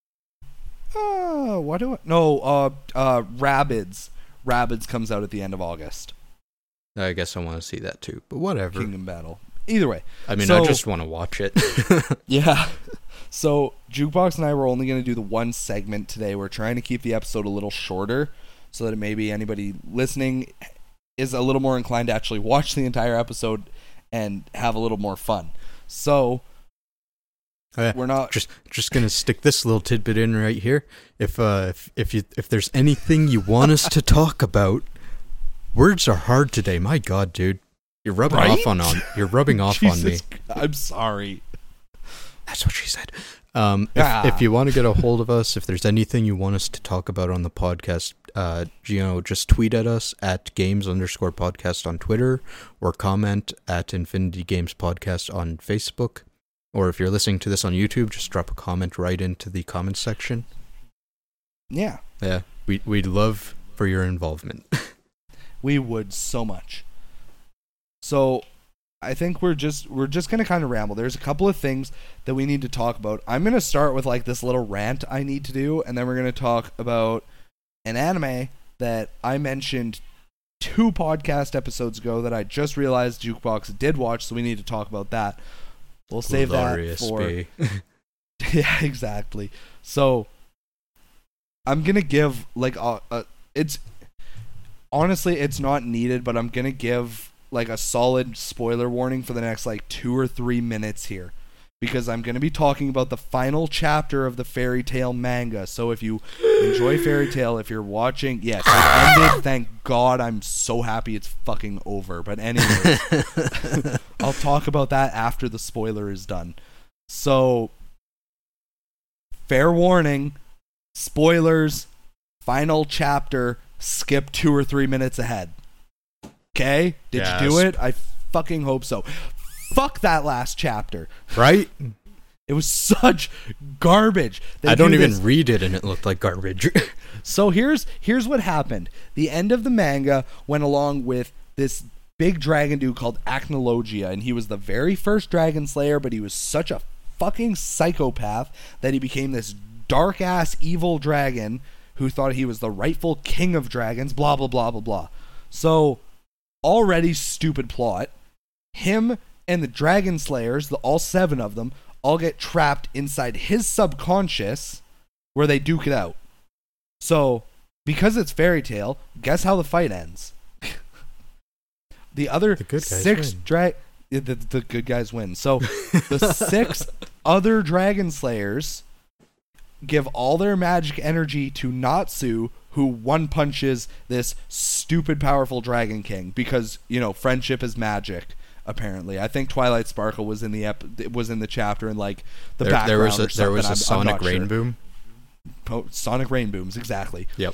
S2: Uh, what do I... No, uh, uh, Rabbids. Rabbids comes out at the end of August.
S1: I guess I want to see that too, but whatever.
S2: Kingdom Battle. Either way.
S1: I mean,
S2: So-
S1: I just want to watch it.
S2: Yeah. So, Jukebox and I were only going to do the one segment today. We're trying to keep the episode a little shorter so that maybe anybody listening is a little more inclined to actually watch the entire episode and have a little more fun. So,
S1: Uh,
S2: we're not...
S1: just just gonna stick this little tidbit in right here. If uh if if you if there's anything you want us to talk about, words are hard today. My God, dude, you're rubbing
S2: Right?
S1: off on on you're rubbing off on me.
S2: Jesus, I'm sorry.
S1: That's what she said. Um,
S2: Ah.
S1: if, if you want to get a hold of us, if there's anything you want us to talk about on the podcast, uh, you know, just tweet at us at games underscore podcast on Twitter, or comment at Infinity Games Podcast on Facebook. Or if you're listening to this on YouTube, just drop a comment right into the comments section.
S2: Yeah.
S1: Yeah, we we'd love for your involvement.
S2: We would so much. So, I think we're just we're just gonna kind of ramble. There's a couple of things that we need to talk about. I'm gonna start with like this little rant I need to do, and then we're gonna talk about an anime that I mentioned two podcast episodes ago that I just realized Jukebox did watch, so we need to talk about that. We'll save
S1: Glorious
S2: that for
S1: be.
S2: yeah, exactly. So I'm gonna give like a, a it's honestly it's not needed, but I'm gonna give like a solid spoiler warning for the next like two or three minutes here, because I'm gonna be talking about the final chapter of the Fairy Tail manga. So if you enjoy Fairy Tail, if you're watching, yes, it ended. Thank God, I'm so happy it's fucking over. But anyways, I'll talk about that after the spoiler is done. So, fair warning, spoilers, final chapter, skip two or three minutes ahead. Okay? Did
S1: Yes.
S2: you do it? I fucking hope so. Fuck that last chapter.
S1: Right?
S2: It was such garbage. They
S1: I don't
S2: do
S1: even
S2: this-
S1: read it, and it looked like garbage.
S2: So here's here's what happened. The end of the manga went along with this big dragon dude called Acnologia, and he was the very first dragon slayer, but he was such a fucking psychopath that he became this dark ass evil dragon who thought he was the rightful king of dragons, blah blah blah blah blah. So already stupid plot. Him and the dragon slayers, the all seven of them, all get trapped inside his subconscious where they duke it out. So, because it's Fairy Tail, guess how the fight ends? The other
S1: The good guys
S2: six
S1: win.
S2: dra- the, the good guys win. So, the six other dragon slayers give all their magic energy to Natsu, who one punches this stupid powerful dragon king because, you know, friendship is magic. Apparently, I think Twilight Sparkle was in the ep- was in the chapter and like the
S1: there,
S2: background.
S1: there was a
S2: or
S1: there was a
S2: something. I'm- I'm
S1: Sonic
S2: not
S1: Rain
S2: sure.
S1: Boom.
S2: Po- Sonic Rain Booms, exactly.
S1: Yep.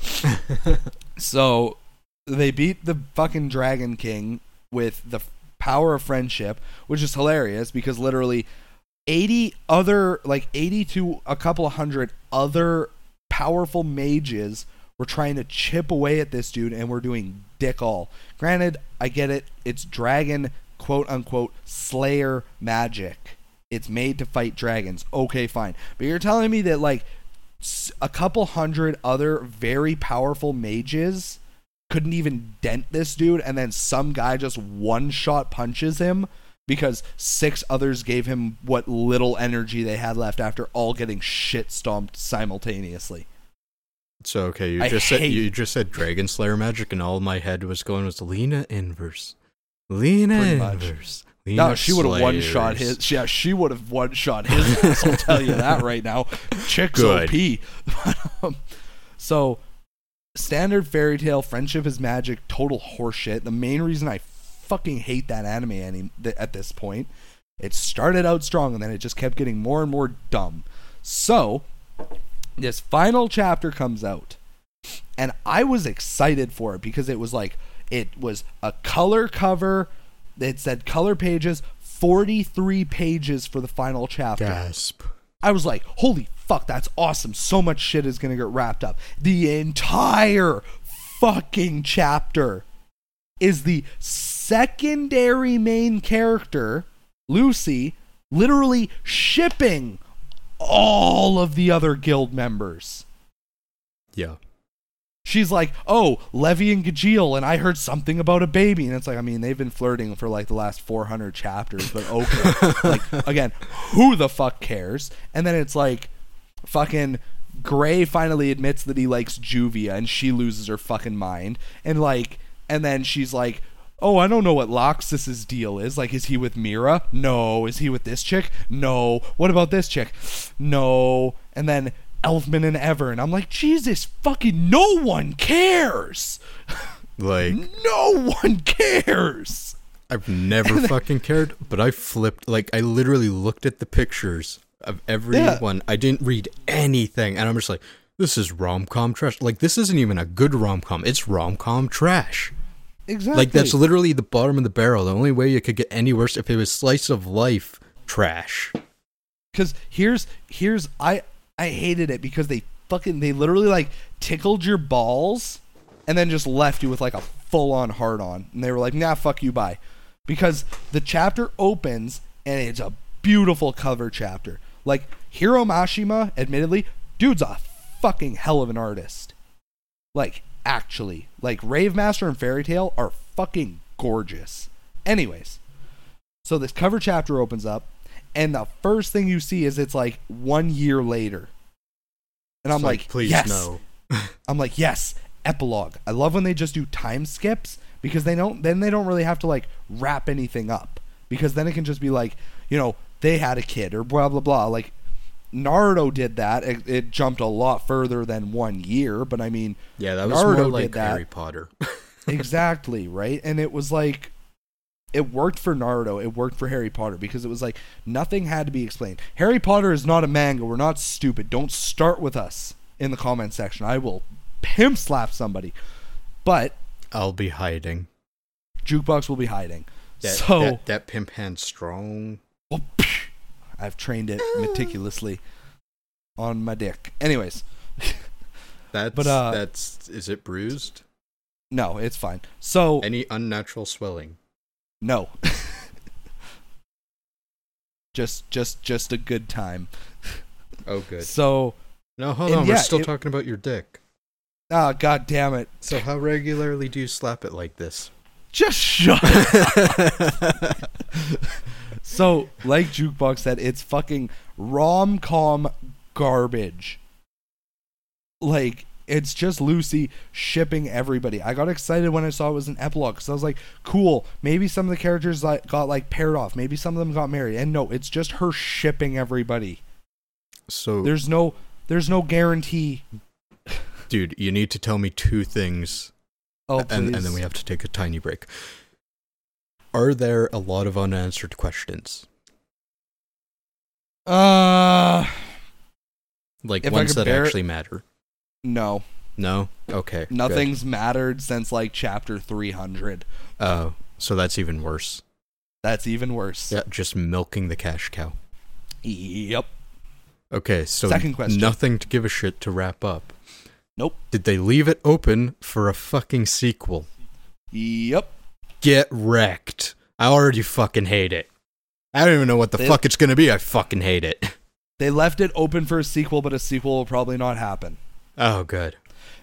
S2: So they beat the fucking Dragon King with the f- power of friendship, which is hilarious because literally eighty other, like eighty to a couple of hundred other powerful mages were trying to chip away at this dude, and we're doing dick all. Granted, I get it. It's dragon, quote unquote, slayer magic. It's made to fight dragons. Okay, fine. But you're telling me that like s- a couple hundred other very powerful mages couldn't even dent this dude, and then some guy just one-shot punches him because six others gave him what little energy they had left after all getting shit-stomped simultaneously.
S1: So, okay, you
S2: I
S1: just said
S2: hate-
S1: you just said Dragon Slayer magic, and all my head was going was Lena Inverse. Lena
S2: Pretty much.
S1: Inverse. Lena
S2: No, she would have one-shot
S1: Slayers.
S2: his. Yeah, she would have one-shot his ass. I'll tell you that right now. Chick's
S1: Good.
S2: O P. um, so, standard fairy tale, friendship is magic, total horseshit. The main reason I fucking hate that anime any, th- at this point, it started out strong and then it just kept getting more and more dumb. So, this final chapter comes out, and I was excited for it because it was like, it was a color cover. It said color pages, forty-three pages for the final chapter.
S1: Gasp.
S2: I was like, holy fuck, that's awesome. So much shit is going to get wrapped up. The entire fucking chapter is the secondary main character, Lucy, literally shipping all of the other guild members.
S1: Yeah.
S2: She's like, oh, Levy and Gajeel, and I heard something about a baby. And it's like, I mean, they've been flirting for like the last four hundred chapters, but okay. Like, again, who the fuck cares? And then it's like, fucking Gray finally admits that he likes Juvia, and she loses her fucking mind. And like, and then she's like, oh, I don't know what Loxus's deal is. Like, is he with Mira? No. Is he with this chick? No. What about this chick? No. And then Elfman and Ever, and I'm like, Jesus fucking, no one cares.
S1: Like,
S2: No one cares.
S1: I've never fucking cared, but I flipped, like, I literally looked at the pictures of everyone.
S2: Yeah.
S1: I didn't read anything, and I'm just like, this is rom-com trash. Like, this isn't even a good rom-com. It's rom-com trash.
S2: Exactly.
S1: Like, that's literally the bottom of the barrel. The only way you could get any worse if it was slice of life trash.
S2: Because here's, here's, I, I hated it because they fucking, they literally like tickled your balls and then just left you with like a full-on hard-on. And they were like, nah, fuck you, bye. Because the chapter opens and it's a beautiful cover chapter. Like, Hiro Mashima, admittedly, dude's a fucking hell of an artist. Like, actually. Like, Rave Master and Fairy Tail are fucking gorgeous. Anyways, so this cover chapter opens up, and the first thing you see is it's like one year later. And I'm
S1: It's
S2: like,
S1: please
S2: yes.
S1: no.
S2: I'm like, yes, epilogue. I love when they just do time skips because they don't, then they don't really have to like wrap anything up, because then it can just be like, you know, they had a kid or blah, blah, blah. Like, Naruto did that. It, it jumped a lot further than one year, but I mean,
S1: Yeah, that was
S2: Naruto
S1: more
S2: did
S1: like
S2: that.
S1: Harry Potter.
S2: exactly, right? And it was like, it worked for Naruto, it worked for Harry Potter, because it was like nothing had to be explained. Harry Potter is not a manga. We're not stupid. Don't start with us in the comment section. I will pimp slap somebody. But
S1: I'll be hiding.
S2: Jukebox will be hiding.
S1: That,
S2: so
S1: that, that pimp hand strong.
S2: I've trained it meticulously on my dick. Anyways,
S1: That's,
S2: But, uh,
S1: that's, is it bruised?
S2: no, it's fine. So
S1: Any unnatural swelling?
S2: no. just just just a good time.
S1: Oh, good.
S2: So
S1: No, hold
S2: and
S1: on.
S2: yeah,
S1: We're still
S2: it-
S1: talking about your dick.
S2: ah, god damn it.
S1: So how regularly do you slap it like this?
S2: Just shut up. So, like Jukebox said, it's fucking rom-com garbage. Like, it's just Lucy shipping everybody. I got excited when I saw it was an epilogue, because I was like, cool, maybe some of the characters like got like paired off, maybe some of them got married. And no, it's just her shipping everybody.
S1: So,
S2: There's no there's no guarantee.
S1: dude, you need to tell me two things,
S2: Oh, please.
S1: and, and then we have to take a tiny break. Are there a lot of unanswered questions?
S2: Uh
S1: Like
S2: If I
S1: ones
S2: could
S1: that
S2: bear it-
S1: actually matter?
S2: no.
S1: No? Okay. good.
S2: Nothing's mattered since like chapter three hundred.
S1: Oh, so that's even worse.
S2: That's even worse.
S1: Yeah, just milking the cash cow.
S2: Yep.
S1: Okay, so
S2: Second question.
S1: nothing to give a shit to wrap up.
S2: Nope.
S1: Did they leave it open for a fucking sequel?
S2: Yep.
S1: Get wrecked. I already fucking hate it. I don't even know what the
S2: They-
S1: fuck it's gonna be. I fucking hate it.
S2: They left it open for a sequel, but a sequel will probably not happen.
S1: Oh, good.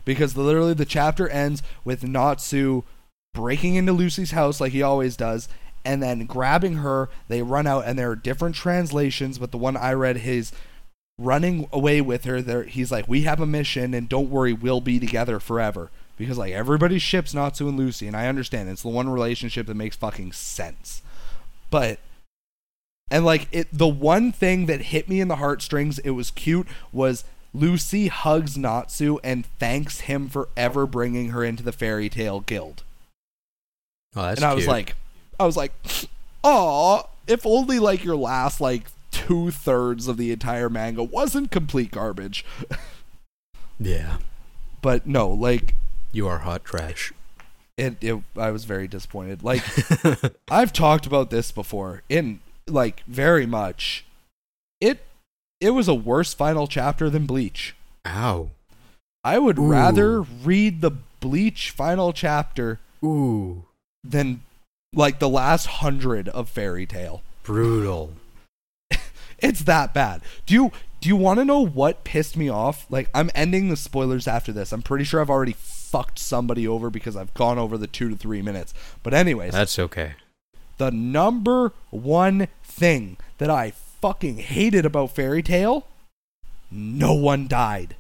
S2: because literally the chapter ends with Natsu breaking into Lucy's house like he always does, and then grabbing her. They run out, and there are different translations, but the one I read, his running away with her, there he's like, we have a mission, and don't worry, we'll be together forever. Because like everybody ships Natsu and Lucy, and I understand it's the one relationship that makes fucking sense. But and like it, the one thing that hit me in the heartstrings, it was cute, was Lucy hugs Natsu and thanks him for ever bringing her into the Fairy Tail Guild.
S1: Oh, that's
S2: and I
S1: cute.
S2: was like, I was like, aw, if only like your last like two thirds of the entire manga wasn't complete garbage.
S1: Yeah.
S2: But no, like
S1: You are hot trash.
S2: it, it I was very disappointed. Like I've talked about this before in like very much. It it was a worse final chapter than Bleach.
S1: Ow.
S2: I would
S1: Ooh.
S2: rather read the Bleach final chapter
S1: Ooh.
S2: than like the last hundred of Fairy Tail.
S1: Brutal.
S2: It's that bad. Do you do you want to know what pissed me off? Like, I'm ending the spoilers after this. I'm pretty sure I've already fucked somebody over because I've gone over the two to three minutes. But anyways,
S1: That's okay.
S2: the number one thing that I fucking hated about Fairy Tail, no one died.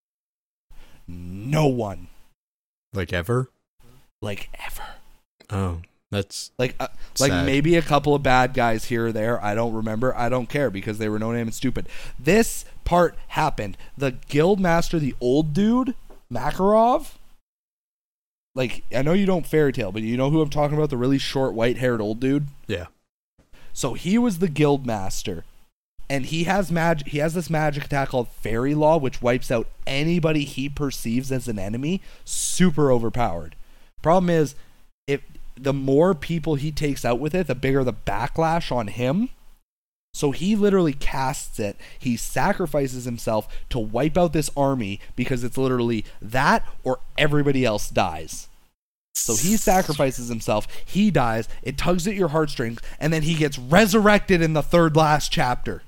S2: No one.
S1: Like ever?
S2: Like, ever.
S1: Oh, that's
S2: Like, uh, like
S1: sad.
S2: maybe a couple of bad guys here or there. I don't remember. I don't care because they were no name and stupid. This part happened. The guild master, the old dude, Makarov. Like, I know you don't Fairy Tail, but you know who I'm talking about? The really short, white-haired old dude.
S1: Yeah.
S2: So he was the guild master, and he has mag- He has this magic attack called Fairy Law, which wipes out anybody he perceives as an enemy. Super overpowered. Problem is, if the more people he takes out with it, the bigger the backlash on him. So he literally casts it. He sacrifices himself to wipe out this army because it's literally that or everybody else dies. So he sacrifices himself. He dies. It tugs at your heartstrings, and then he gets resurrected in the third last chapter.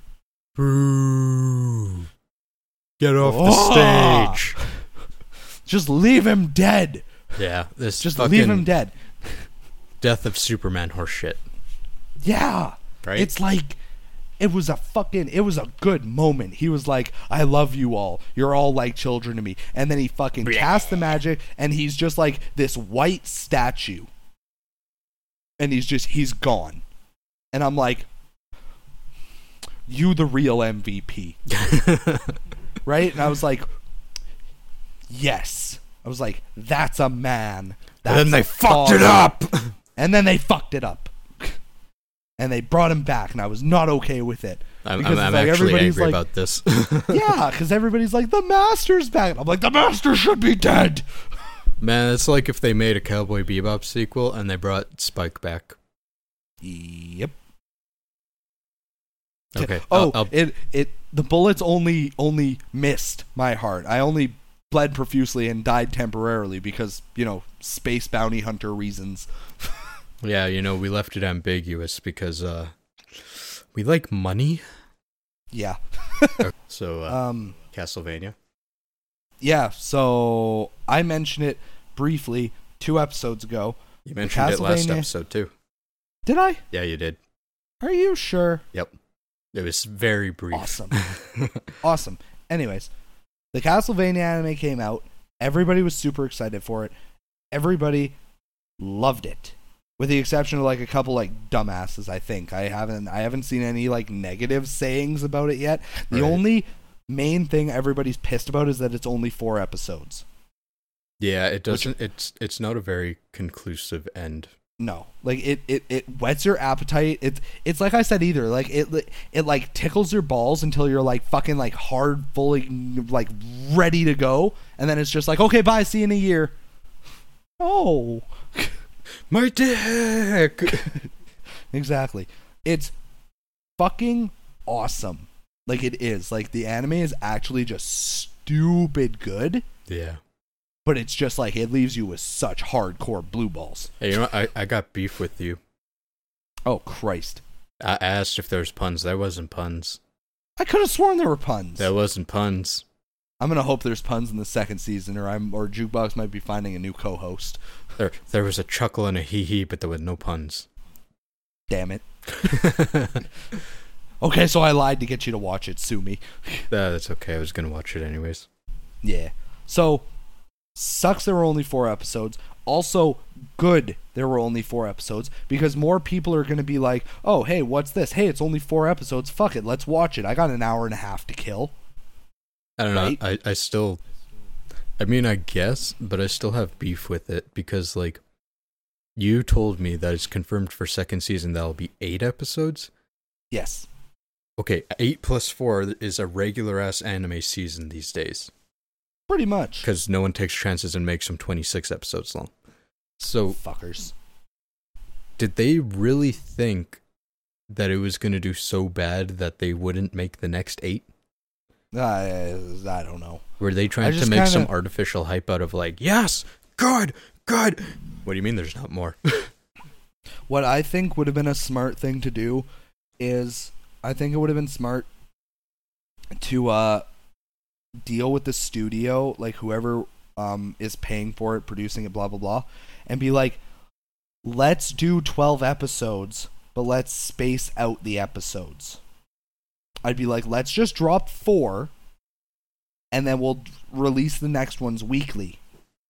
S1: Boo. Get off
S2: Oh!
S1: the stage.
S2: Just leave him dead.
S1: Yeah, this
S2: Just
S1: fucking
S2: leave him dead.
S1: Death of Superman horse shit.
S2: Yeah.
S1: Right?
S2: It's like, it was a fucking, it was a good moment. He was like, I love you all. You're all like children to me. And then he fucking casts the magic, and he's just like this white statue. And he's just, he's gone. And I'm like, you the real M V P. Right? And I was like, yes. I was like, that's a man. That's
S1: and then they
S2: a
S1: fucked it
S2: father.
S1: up.
S2: And then they fucked it up. And they brought him back, and I was not okay with it.
S1: I'm,
S2: Because
S1: I'm, I'm
S2: it's like
S1: actually
S2: everybody's
S1: angry
S2: like-
S1: about this.
S2: Yeah, because everybody's like, the Master's back. I'm like, the Master should be dead.
S1: Man, it's like if they made a Cowboy Bebop sequel and they brought Spike back.
S2: Yep.
S1: Okay.
S2: Oh,
S1: I'll, I'll,
S2: it it the bullets only only missed my heart. I only bled profusely and died temporarily because, you know, space bounty hunter reasons.
S1: yeah, you know, we left it ambiguous because uh, we like money.
S2: Yeah.
S1: So, uh,
S2: Um.
S1: Castlevania.
S2: Yeah. So I mentioned it briefly two episodes ago.
S1: You mentioned it last
S2: Castlevania-
S1: episode too.
S2: Did I?
S1: Yeah, you did.
S2: Are you sure?
S1: Yep. It was very brief.
S2: Awesome. Awesome. Anyways, the Castlevania anime came out. Everybody was super excited for it. Everybody loved it, with the exception of like a couple like dumbasses. I think I haven't I haven't seen any like negative sayings about it yet. The
S1: Right.
S2: only main thing everybody's pissed about is that it's only four episodes.
S1: Yeah, it doesn't. It's it's not a very conclusive end.
S2: No, like it, it, it whets your appetite. It's it's like I said either. Like it it like tickles your balls until you're like fucking like hard, fully like ready to go, and then it's just like, okay, bye, see you in a year. Oh,
S1: My dick.
S2: exactly. It's fucking awesome. Like it is. Like the anime is actually just stupid good,
S1: Yeah.
S2: but it's just like it leaves you with such hardcore blue balls.
S1: Hey, you know what? I, I got beef with you.
S2: Oh Christ!
S1: I asked if there was puns. There wasn't puns.
S2: I could have sworn there were puns.
S1: There wasn't puns.
S2: I'm gonna hope there's puns in the second season, or I'm or Jukebox might be finding a new co-host.
S1: There, there was a chuckle and a hee hee, but there were no puns.
S2: Damn it. Okay, so I lied to get you to watch it. Sue me.
S1: Uh, that's okay. I was gonna watch it anyways.
S2: Yeah. So, sucks there were only four episodes. Also, good there were only four episodes, because more people are going to be like, oh, hey, what's this? Hey, it's only four episodes. Fuck it, let's watch it. I got an hour and a half to kill.
S1: I don't
S2: Right?
S1: know. I, I still, I mean, I guess, but I still have beef with it because, like, you told me that it's confirmed for second season that'll be eight episodes.
S2: Yes.
S1: Okay, eight plus four is a regular ass anime season these days.
S2: Pretty much.
S1: Because no one takes chances and makes them twenty-six episodes long. So,
S2: Fuckers.
S1: did they really think that it was going to do so bad that they wouldn't make the next eight?
S2: I, I don't know.
S1: Were they
S2: I
S1: trying to
S2: just
S1: make
S2: kinda-
S1: some artificial hype out of like, yes, good, good? What do you mean there's not more?
S2: What I think would have been a smart thing to do is, I think it would have been smart to uh, deal with the studio, like whoever um, is paying for it, producing it, blah, blah, blah, and be like, let's do twelve episodes, but let's space out the episodes. I'd be like, let's just drop four, and then we'll release the next ones weekly.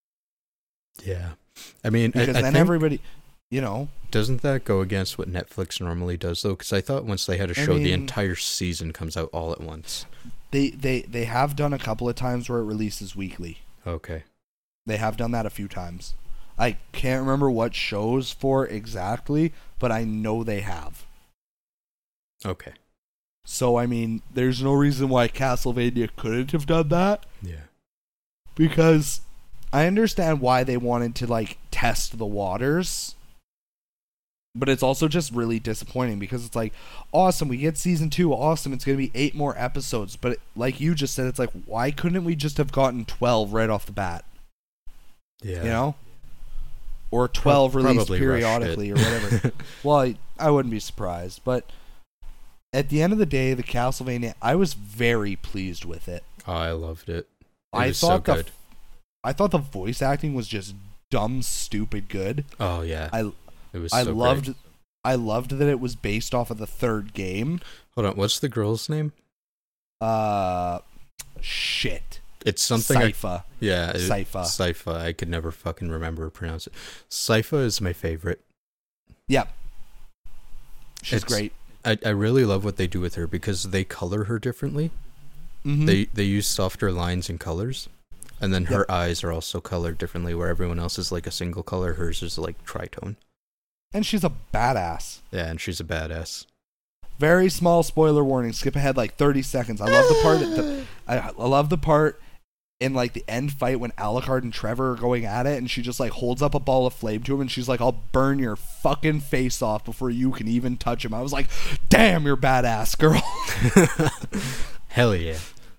S1: Yeah. I mean,
S2: Because
S1: I, I
S2: then
S1: think,
S2: everybody, you know,
S1: doesn't that go against what Netflix normally does, though? Because I thought once they had a
S2: I
S1: show, the
S2: mean-
S1: entire season comes out all at once.
S2: they, they, they have done a couple of times where it releases weekly.
S1: Okay.
S2: They have done that a few times. I can't remember what shows for exactly, but I know they have.
S1: Okay.
S2: So, I mean, there's no reason why Castlevania couldn't have done that,
S1: Yeah.
S2: because I understand why they wanted to, like, test the waters, but it's also just really disappointing, because it's like, awesome, we get season two, awesome, it's going to be eight more episodes, but like you just said, it's like, why couldn't we just have gotten twelve right off the bat?
S1: Yeah.
S2: You know? Or twelve
S1: Pro-
S2: released
S1: probably rushed
S2: periodically
S1: it.
S2: or whatever. Well, I, I wouldn't be surprised. But at the end of the day, the Castlevania, I was very pleased with it.
S1: Oh, I loved it. It
S2: I
S1: was so
S2: thought the
S1: good.
S2: I thought the voice acting was just dumb, stupid good.
S1: Oh, yeah.
S2: I
S1: it was
S2: I
S1: so
S2: loved
S1: great.
S2: I loved that it was based off of the third game.
S1: Hold on. What's the girl's name?
S2: Uh, shit.
S1: It's something. I,
S2: Sypha.
S1: yeah. It,
S2: Sypha.
S1: Sypha. I could never fucking remember or pronounce it. Sypha is my favorite.
S2: Yep. She's
S1: It's-
S2: great.
S1: I, I really love what they do with her because they color her differently.
S2: Mhm.
S1: They they use softer lines and colors. And then her
S2: Yep.
S1: eyes are also colored differently, where everyone else is like a single color. Hers is like tritone.
S2: And she's a badass.
S1: Yeah, and she's a badass.
S2: Very small spoiler warning. Skip ahead like thirty seconds. I love the part. At the, I, I love the part in like the end fight when Alucard and Trevor are going at it, and she just like holds up a ball of flame to him, and she's like, "I'll burn your fucking face off before you can even touch him." I was like, "Damn, you're badass, girl."
S1: Hell yeah.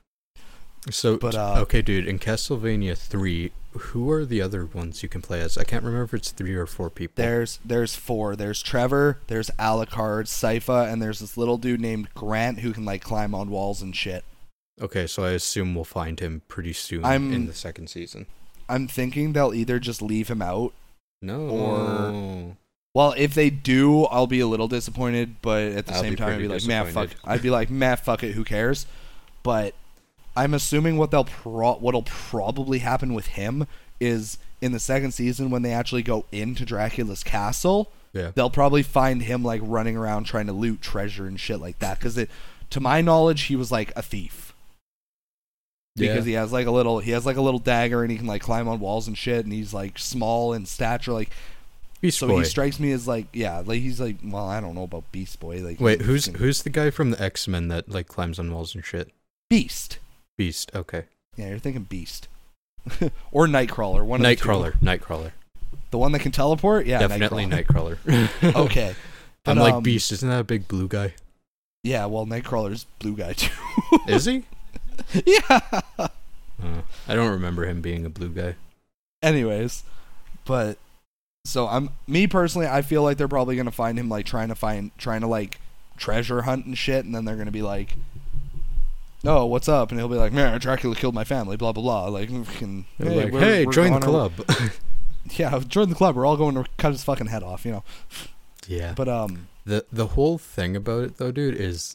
S1: So,
S2: But, uh,
S1: okay, dude, in Castlevania three, who are the other ones you can play as? I can't remember if it's three or four people.
S2: There's there's four. There's Trevor. There's Alucard, Sypha, and there's this little dude named Grant who can like climb on walls and shit.
S1: Okay, so I assume we'll find him pretty soon
S2: I'm-
S1: in the second season.
S2: I'm thinking they'll either just leave him out.
S1: No.
S2: Or- Well, if they do, I'll be a little disappointed, but at the
S1: I'll
S2: same
S1: be
S2: time, I'd
S1: pretty
S2: be like, man, fuck.
S1: disappointed.
S2: I'd be like, man, fuck it, who cares? But I'm assuming what they'll pro- what'll probably happen with him is in the second season when they actually go into Dracula's castle,
S1: Yeah.
S2: they'll probably find him like running around trying to loot treasure and shit like that. Because to my knowledge, he was like a thief. Because
S1: Yeah.
S2: he has like a little, he has like a little dagger and he can like climb on walls and shit, and he's like small in stature, like.
S1: Beast
S2: So
S1: Boy.
S2: he strikes me as like, yeah, like he's like, well, I don't know about Beast Boy. Like,
S1: Wait,
S2: he's
S1: who's
S2: fucking
S1: who's the guy from the X-Men that like climbs on walls and shit?
S2: Beast?
S1: Beast. Okay.
S2: Yeah, you're thinking Beast or Nightcrawler. One of the two.
S1: Nightcrawler. Nightcrawler.
S2: The one that can teleport. Yeah,
S1: Definitely
S2: Nightcrawler.
S1: Nightcrawler.
S2: Okay,
S1: I'm
S2: But,
S1: like
S2: um,
S1: Beast. Isn't that a big blue guy?
S2: yeah. Well, Nightcrawler's blue guy too.
S1: Is he?
S2: Yeah.
S1: Uh, I don't remember him being a blue guy.
S2: Anyways, but so I'm me personally. I feel like they're probably gonna find him like trying to find trying to like treasure hunt and shit, and then they're gonna be like, oh, what's up? And he'll be like, man, Dracula killed my family, blah, blah, blah. Like, fucking,
S1: They're like,
S2: we're-
S1: hey,
S2: we're
S1: join the
S2: going
S1: club.
S2: to- yeah, join the club. We're all going to cut his fucking head off, you know.
S1: Yeah.
S2: But, um,
S1: The the whole thing about it though, dude, is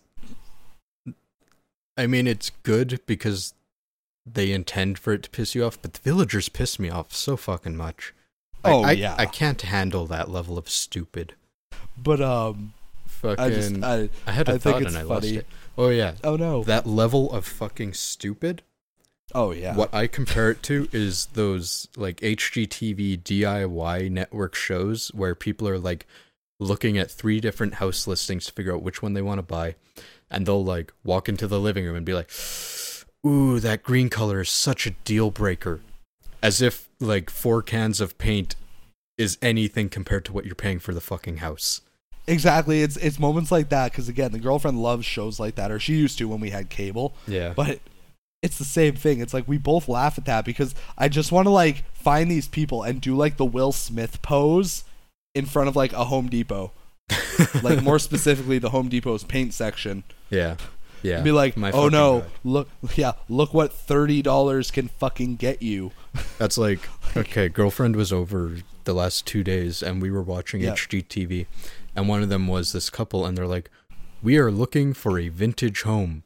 S1: I mean it's good because they intend for it to piss you off, but the villagers piss me off so fucking much. Like,
S2: Oh,
S1: I,
S2: yeah.
S1: I can't handle that level of stupid.
S2: but, um,
S1: Fucking
S2: I just, I,
S1: I had a
S2: I
S1: thought
S2: think it's
S1: and I lost
S2: funny.
S1: it. Oh yeah.
S2: oh no.
S1: That level of fucking stupid.
S2: Oh, yeah.
S1: What I compare it to is those like H G T V D I Y network shows where people are like looking at three different house listings to figure out which one they want to buy, and they'll like walk into the living room and be like, ooh, that green color is such a deal breaker, as if like four cans of paint is anything compared to what you're paying for the fucking house.
S2: Exactly. It's it's moments like that because, again, the girlfriend loves shows like that, or she used to when we had cable.
S1: Yeah.
S2: But it's the same thing. It's like we both laugh at that because I just want to like find these people and do like the Will Smith pose in front of like a Home Depot. Like more specifically the Home Depot's paint section.
S1: Yeah. Yeah.
S2: Be like,
S1: My
S2: oh
S1: fucking
S2: no,
S1: God.
S2: look, yeah, look what thirty dollars can fucking get you.
S1: That's like, okay, girlfriend was over the last two days and we were watching
S2: Yeah.
S1: H G T V, and one of them was this couple and they're like, we are looking for a vintage home.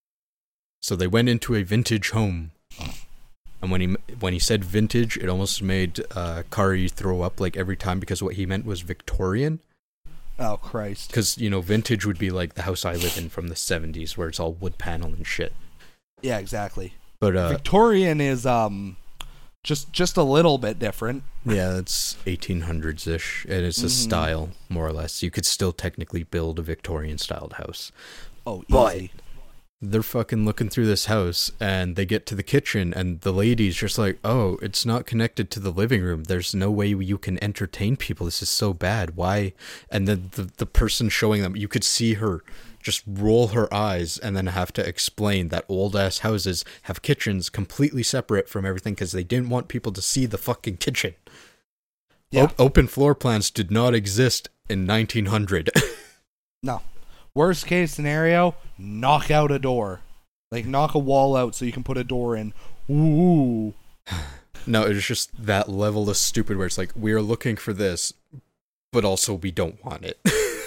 S1: So they went into a vintage home. And when he when he said vintage, it almost made uh, Kari throw up like every time because what he meant was Victorian.
S2: Oh Christ.
S1: Because, you know, vintage would be like the house I live in from the seventies where it's all wood panel and shit.
S2: Yeah, exactly.
S1: But, uh,
S2: Victorian is um just just a little bit different.
S1: yeah, it's eighteen hundreds-ish, and it's a
S2: Mhm.
S1: style, more or less. You could still technically build a Victorian-styled house.
S2: Oh,
S1: But-
S2: easy.
S1: They're fucking looking through this house, and they get to the kitchen, and the lady's just like, oh, it's not connected to the living room. There's no way you can entertain people. This is so bad. Why? And then the, the person showing them, you could see her just roll her eyes and then have to explain that old-ass houses have kitchens completely separate from everything because they didn't want people to see the fucking kitchen.
S2: Yeah.
S1: O- open floor plans did not exist in nineteen hundred.
S2: No. Worst case scenario, knock out a door. Like knock a wall out so you can put a door in. Ooh.
S1: No, it's just that level of stupid where it's like, we're looking for this, but also we don't want it.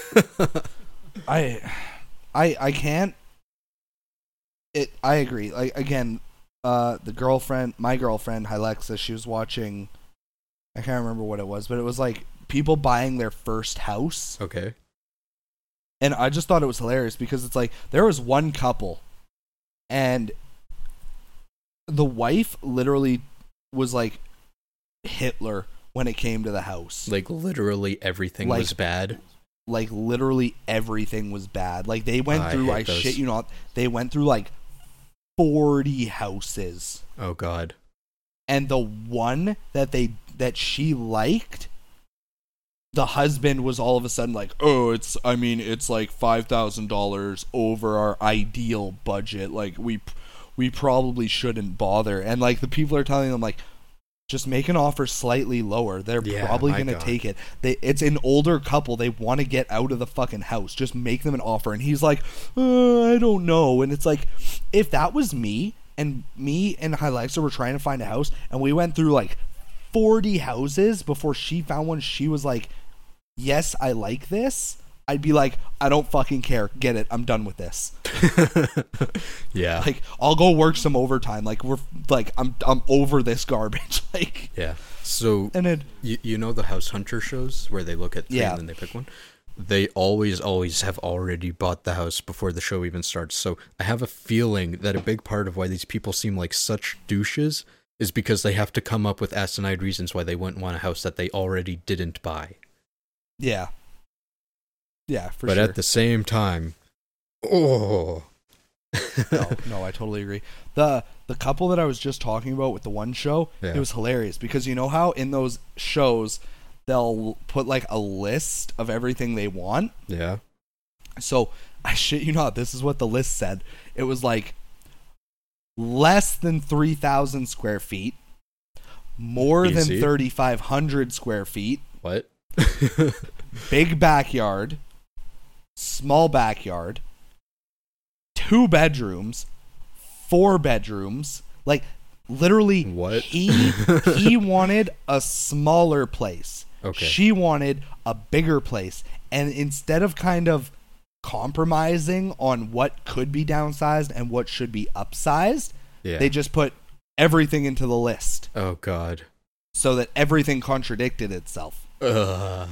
S2: I I I can't it I agree. Like again, uh the girlfriend my girlfriend, Hylexa, she was watching I can't remember what it was, but it was like people buying their first house.
S1: Okay.
S2: And I just thought it was hilarious because it's like there was one couple and the wife literally was like Hitler when it came to the house.
S1: Like, literally everything
S2: Like-
S1: was bad.
S2: Like literally everything was bad. Like they went
S1: I
S2: through
S1: hate
S2: I
S1: those.
S2: shit you not, they went through like forty houses.
S1: Oh, God.
S2: And the one that they that she liked, the husband was all of a sudden like, oh, it's I mean it's like five thousand dollars over our ideal budget. Like we we probably shouldn't bother. And like the people are telling them like, just make an offer slightly lower. They're
S1: Yeah,
S2: probably
S1: my
S2: gonna
S1: God.
S2: take it. They it's an older couple. They want to get out of the fucking house. Just make them an offer. And he's like, uh, I don't know. And it's like, if that was me and me and Hylexa were trying to find a house and we went through like forty houses before she found one, she was like, yes, I like this. I'd be like, I don't fucking care. Get it. I'm done with this.
S1: Yeah.
S2: Like, I'll go work some overtime. Like, we're like, I'm I'm over this garbage. Like,
S1: Yeah. So,
S2: and then
S1: you, you know the House Hunter shows where they look at three
S2: Yeah.
S1: and then they pick one? They always, always have already bought the house before the show even starts. So I have a feeling that a big part of why these people seem like such douches is because they have to come up with asinine reasons why they wouldn't want a house that they already didn't buy.
S2: yeah, yeah, for
S1: but
S2: sure.
S1: at the same time, oh,
S2: no, no, I totally agree. The the couple that I was just talking about with the one show,
S1: Yeah.
S2: it was hilarious because you know how in those shows they'll put like a list of everything they want.
S1: yeah,
S2: So I shit you not, this is what the list said. It was like less than three thousand square feet, more than
S1: Easy.
S2: thirty-five hundred square feet,
S1: what?
S2: big backyard, small backyard, two bedrooms, four bedrooms. Like, literally,
S1: What?
S2: he he wanted a smaller place.
S1: Okay.
S2: She wanted a bigger place. And instead of kind of compromising on what could be downsized and what should be upsized,
S1: Yeah.
S2: they just put everything into the list
S1: Oh God.
S2: so that everything contradicted itself.
S1: Ugh.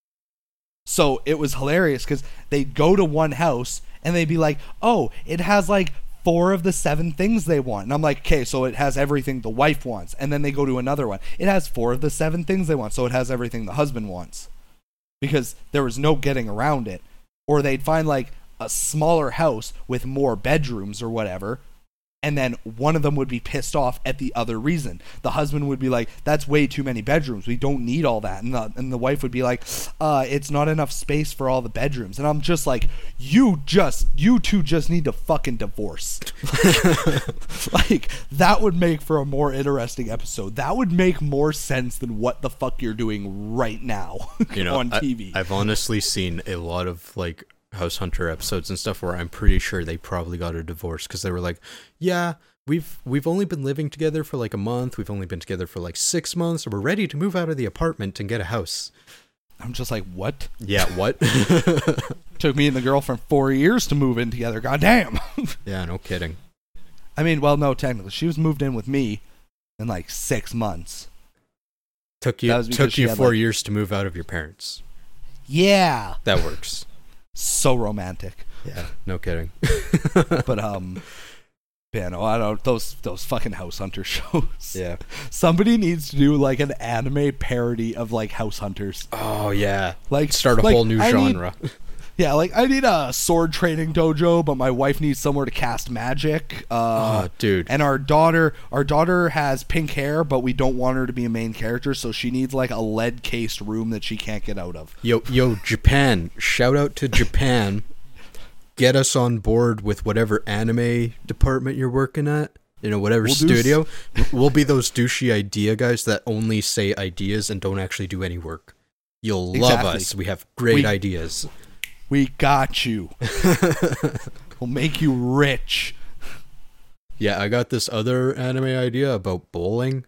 S2: So it was hilarious because they'd go to one house and they'd be like, oh, it has like four of the seven things they want. And I'm like, okay, so it has everything the wife wants. And then they go to another one. It has four of the seven things they want. So it has everything the husband wants. Because there was no getting around it. Or they'd find like a smaller house with more bedrooms or whatever. And then one of them would be pissed off at the other reason. The husband would be like, that's way too many bedrooms. We don't need all that. And the, and the wife would be like, uh, it's not enough space for all the bedrooms. And I'm just like, you just, you two just need to fucking divorce. Like, that would make for a more interesting episode. That would make more sense than what the fuck you're doing right now
S1: You know,
S2: on T V.
S1: I, I've honestly seen a lot of like House Hunter episodes and stuff where I'm pretty sure they probably got a divorce because they were like, yeah, we've we've only been living together for like a month, we've only been together for like six months, and we're ready to move out of the apartment and get a house.
S2: I'm just like, what?
S1: Yeah, what?
S2: Took me and the girlfriend four years to move in together. God damn.
S1: Yeah, no kidding.
S2: I mean, well, no, technically, she was moved in with me in like six months.
S1: Took
S2: That
S1: you
S2: was because
S1: took
S2: she
S1: you
S2: had,
S1: four
S2: like-
S1: years to move out of your parents.
S2: Yeah,
S1: That works.
S2: so romantic.
S1: Yeah, no kidding.
S2: But um, yeah, no, I don't. Those those fucking House Hunter shows.
S1: Yeah.
S2: Somebody needs to do like an anime parody of like House Hunters.
S1: Oh yeah.
S2: Like
S1: Start a
S2: like,
S1: whole new
S2: I need-
S1: genre.
S2: yeah, like I need a sword training dojo, but my wife needs somewhere to cast magic. Uh,
S1: Oh, dude.
S2: And our daughter, our daughter has pink hair, but we don't want her to be a main character, so she needs like a lead cased room that she can't get out of.
S1: Yo, yo, Japan! Shout out to Japan. Get us on board with whatever anime department you're working at. You know, whatever
S2: We'll do
S1: studio. We'll be those douchey idea guys that only say ideas and don't actually do any work. You'll love
S2: Exactly.
S1: us. We have great
S2: We-
S1: ideas.
S2: We got you. We'll make you rich.
S1: Yeah, I got this other anime idea about bowling.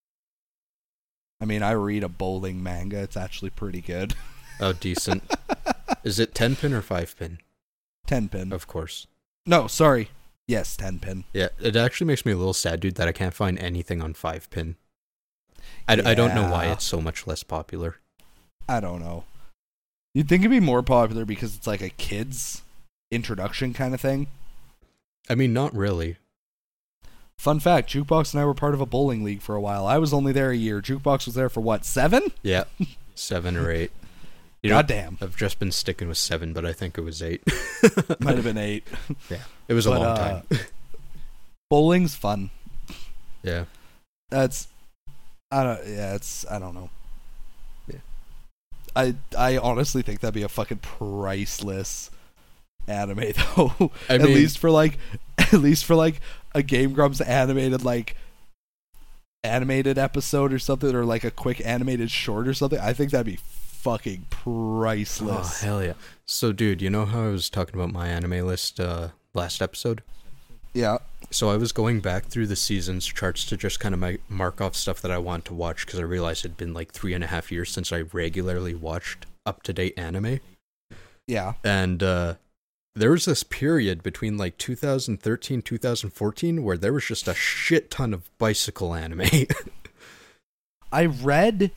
S2: I mean, I read a bowling manga. It's actually pretty good.
S1: Oh, decent. Is it ten pin or five pin?
S2: ten pin.
S1: Of course.
S2: No, sorry. Yes, ten pin.
S1: Yeah, it actually makes me a little sad, dude, that I can't find anything on five pin. I, I don't know why
S2: Yeah.
S1: it's so much less popular.
S2: I don't know. You'd think it'd be more popular because it's like a kid's introduction kind of thing.
S1: I mean, not really.
S2: Fun fact, Jukebox and I were part of a bowling league for a while. I was only there a year. Jukebox was there for what, seven?
S1: Yeah, seven or eight. You know,
S2: Goddamn.
S1: I've just been sticking with seven, but I think it was eight.
S2: Might have been eight.
S1: Yeah, it was a
S2: But,
S1: long
S2: uh,
S1: time.
S2: Bowling's fun.
S1: Yeah.
S2: That's, I don't, yeah, it's, I don't know.
S1: Yeah.
S2: I, I honestly think that'd be a fucking priceless anime though.
S1: I
S2: at
S1: mean-
S2: least for like, at least for like a Game Grumps animated like animated episode or something, or like a quick animated short or something. I think that'd be fucking
S1: Oh,
S2: priceless.
S1: hell yeah. So, dude, you know how I was talking about my anime list uh, last episode?
S2: Yeah.
S1: So I was going back through the seasons charts to just kind of my, mark off stuff that I want to watch because I realized it'd been like three and a half years since I regularly watched up-to-date anime.
S2: Yeah.
S1: And uh, there was this period between like two thousand thirteen, two thousand fourteen where there was just a shit ton of bicycle anime.
S2: I read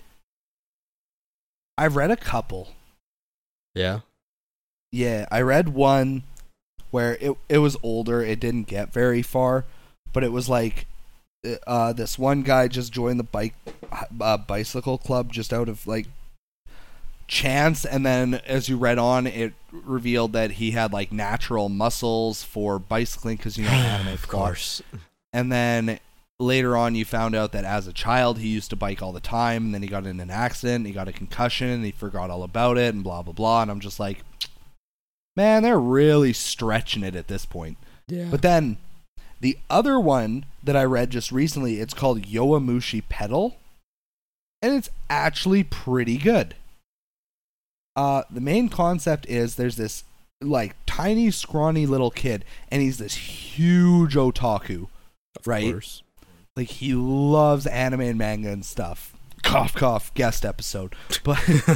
S2: I read a couple.
S1: Yeah?
S2: Yeah, I read one where it it was older, it didn't get very far, but it was like uh this one guy just joined the bike uh, bicycle club just out of like chance, and then as you read on it revealed that he had like natural muscles for bicycling because you know anime
S1: Of
S2: plot.
S1: course.
S2: And then later on you found out that as a child he used to bike all the time, and then he got in an accident, he got a concussion, and he forgot all about it and blah blah blah, and I'm just like, man, they're really stretching it at this point.
S1: Yeah.
S2: But then the other one that I read just recently, it's called Yowamushi Pedal, and it's actually pretty good. Uh, the main concept is there's this like tiny, scrawny little kid, and he's this huge otaku,
S1: Of
S2: right?
S1: course.
S2: Like he loves anime and manga and stuff. Cough, cough. Guest episode, but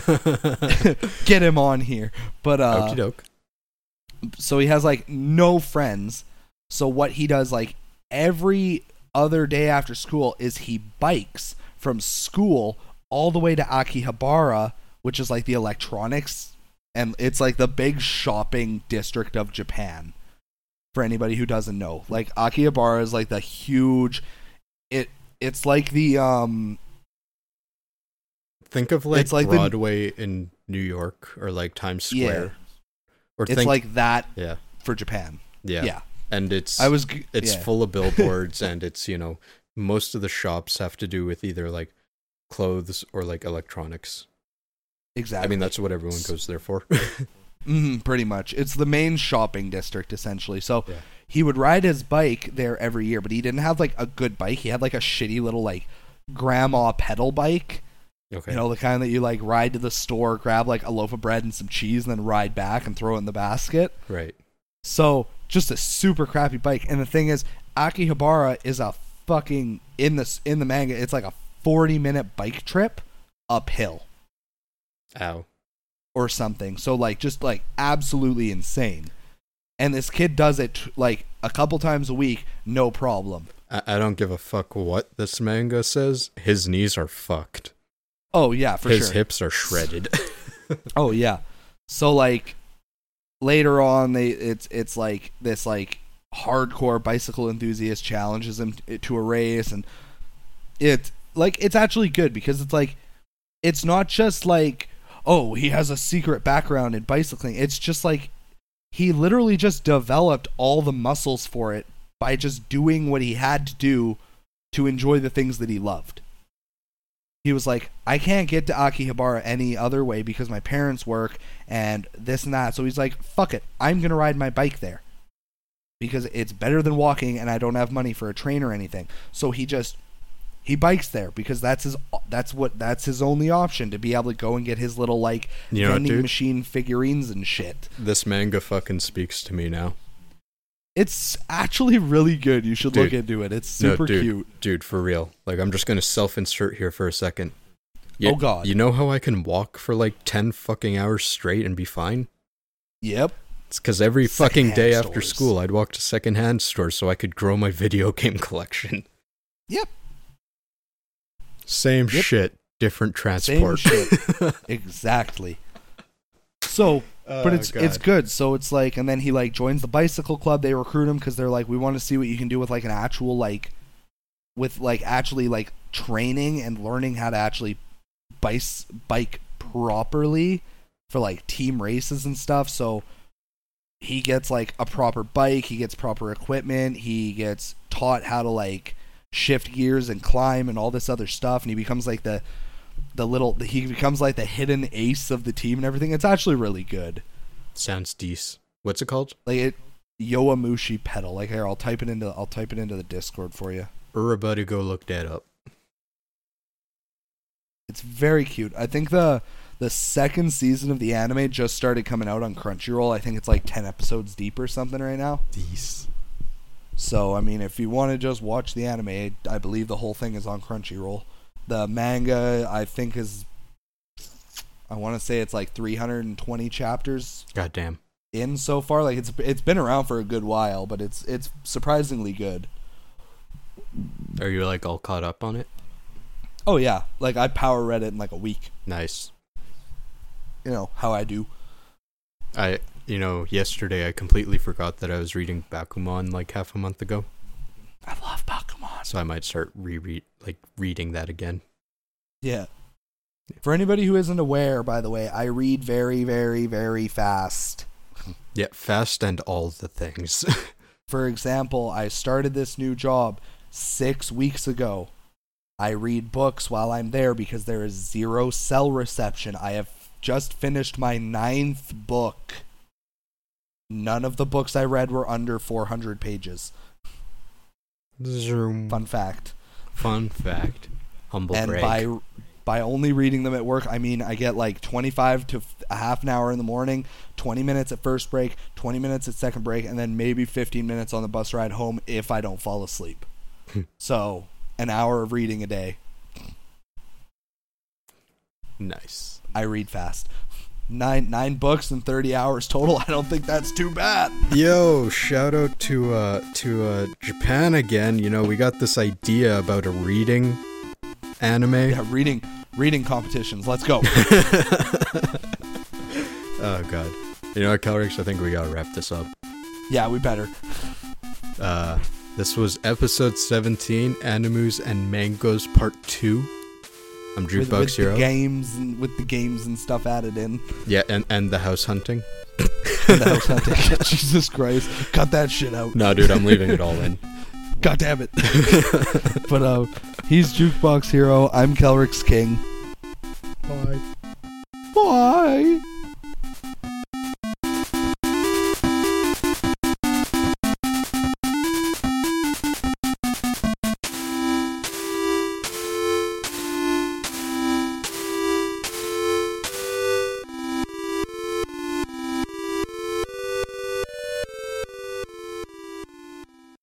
S2: get him on here. But uh,
S1: Okie doke.
S2: so he has like no friends. So what he does like every other day after school is he bikes from school all the way to Akihabara, which is like the electronics, and it's like the big shopping district of Japan. For anybody who doesn't know, like Akihabara is like the huge. It it's like the um.
S1: Think of like,
S2: It's like the-
S1: Broadway in New York or like Times
S2: Yeah.
S1: Square. Or
S2: It's
S1: think,
S2: like that
S1: yeah,
S2: for Japan.
S1: yeah,
S2: Yeah,
S1: and it's
S2: I was. g-
S1: it's
S2: yeah.
S1: full of billboards, and it's, you know, most of the shops have to do with either like clothes or like electronics.
S2: Exactly.
S1: I mean, that's what everyone goes there for.
S2: Mm, pretty much. It's the main shopping district, essentially. So
S1: Yeah.
S2: he would ride his bike there every year, but he didn't have like a good bike. He had like a shitty little like grandma pedal bike.
S1: Okay.
S2: You know, the kind that you like ride to the store, grab like a loaf of bread and some cheese, and then ride back and throw it in the basket.
S1: Right.
S2: So just a super crappy bike. And the thing is, Akihabara is a fucking in this in the manga. It's like a forty minute bike trip uphill
S1: Ow.
S2: or something. So like just like absolutely insane. And this kid does it like a couple times a week, no problem.
S1: I, I don't give a fuck what this manga says. His knees are fucked.
S2: Oh yeah, for
S1: His
S2: sure.
S1: hips are shredded.
S2: Oh yeah. So like later on, they it's it's like this like hardcore bicycle enthusiast challenges him t- to a race, and it like it's actually good because it's like it's not just like, oh, he has a secret background in bicycling. It's just like he literally just developed all the muscles for it by just doing what he had to do to enjoy the things that he loved. He was like, I can't get to Akihabara any other way because my parents work and this and that. So he's like, fuck it. I'm going to ride my bike there because it's better than walking and I don't have money for a train or anything. So he just, he bikes there because that's his, that's what, that's his only option to be able to go and get his little like
S1: You know what,
S2: vending
S1: dude?
S2: machine figurines and shit.
S1: This manga fucking speaks to me now.
S2: It's actually really good. You should
S1: Dude.
S2: look into it. It's
S1: No,
S2: super
S1: dude,
S2: cute.
S1: Dude, for real. Like, I'm just gonna self-insert here for a second. You-
S2: Oh, God.
S1: You know how I can walk for like ten fucking hours straight and be fine?
S2: Yep.
S1: It's because every fucking
S2: Secondhand
S1: day after
S2: stores.
S1: school, I'd walk to secondhand stores so I could grow my video game collection.
S2: Yep.
S1: Same
S2: Yep.
S1: shit, different transport.
S2: shit. Exactly. So, but it's it's good. So it's like, and then he like joins the bicycle club. They recruit him because they're like, we want to see what you can do with like an actual like, with like actually like training and learning how to actually bice bike properly for like team races and stuff. So he gets like a proper bike. He gets proper equipment. He gets taught how to like shift gears and climb and all this other stuff. And he becomes like the the little he becomes like the hidden ace of the team and everything. It's actually really good.
S1: Sounds decent. What's it called?
S2: Like it Yowamushi pedal. Like here, I'll type it into I'll type it into the Discord for you.
S1: Everybody go look that up.
S2: It's very cute. I think the the second season of the anime just started coming out on Crunchyroll. I think it's like ten episodes deep or something right now.
S1: These.
S2: So I mean, if you want to just watch the anime, I believe the whole thing is on Crunchyroll. The manga, I think, is I want to say it's like three hundred twenty chapters
S1: Goddamn.
S2: in so far. Like it's it's been around for a good while, but it's it's surprisingly good.
S1: Are you like all caught up on it?
S2: Oh yeah, like I power read it in like a week.
S1: Nice.
S2: You know how I do.
S1: I, you know, yesterday I completely forgot that I was reading Bakuman like half a month ago.
S2: I love Pokemon.
S1: So I might start reread, like reading that again.
S2: Yeah. For anybody who isn't aware, by the way, I read very, very, very fast.
S1: Yeah, fast and all the things.
S2: For example, I started this new job six weeks ago. I read books while I'm there because there is zero cell reception. I have just finished my ninth book. None of the books I read were under four hundred pages.
S1: Zoom.
S2: Fun fact.
S1: Fun fact. Humble
S2: And
S1: brag.
S2: by by only reading them at work, I mean I get like twenty-five to a half an hour in the morning, twenty minutes at first break, twenty minutes at second break, and then maybe fifteen minutes on the bus ride home if I don't fall asleep. So, an hour of reading a day.
S1: Nice.
S2: I read fast. Nine nine books and thirty hours total. I don't think that's too bad.
S1: Yo, shout out to uh to uh Japan again. You know, we got this idea about a reading anime.
S2: Yeah, reading reading competitions. Let's go.
S1: Oh god. You know what, Calrix, I think we gotta wrap this up.
S2: Yeah, we better.
S1: Uh this was episode seventeen, Animus and Mangoes Part two. I'm
S2: With,
S1: Jukebox
S2: with
S1: Hero.
S2: the games and with the games and stuff added in.
S1: Yeah, and, and the house hunting.
S2: And the house hunting. Jesus Christ. Cut that shit out.
S1: No, dude, I'm leaving it all in.
S2: God damn it. But uh he's Jukebox Hero. I'm Kelrix King.
S1: Bye.
S2: Bye.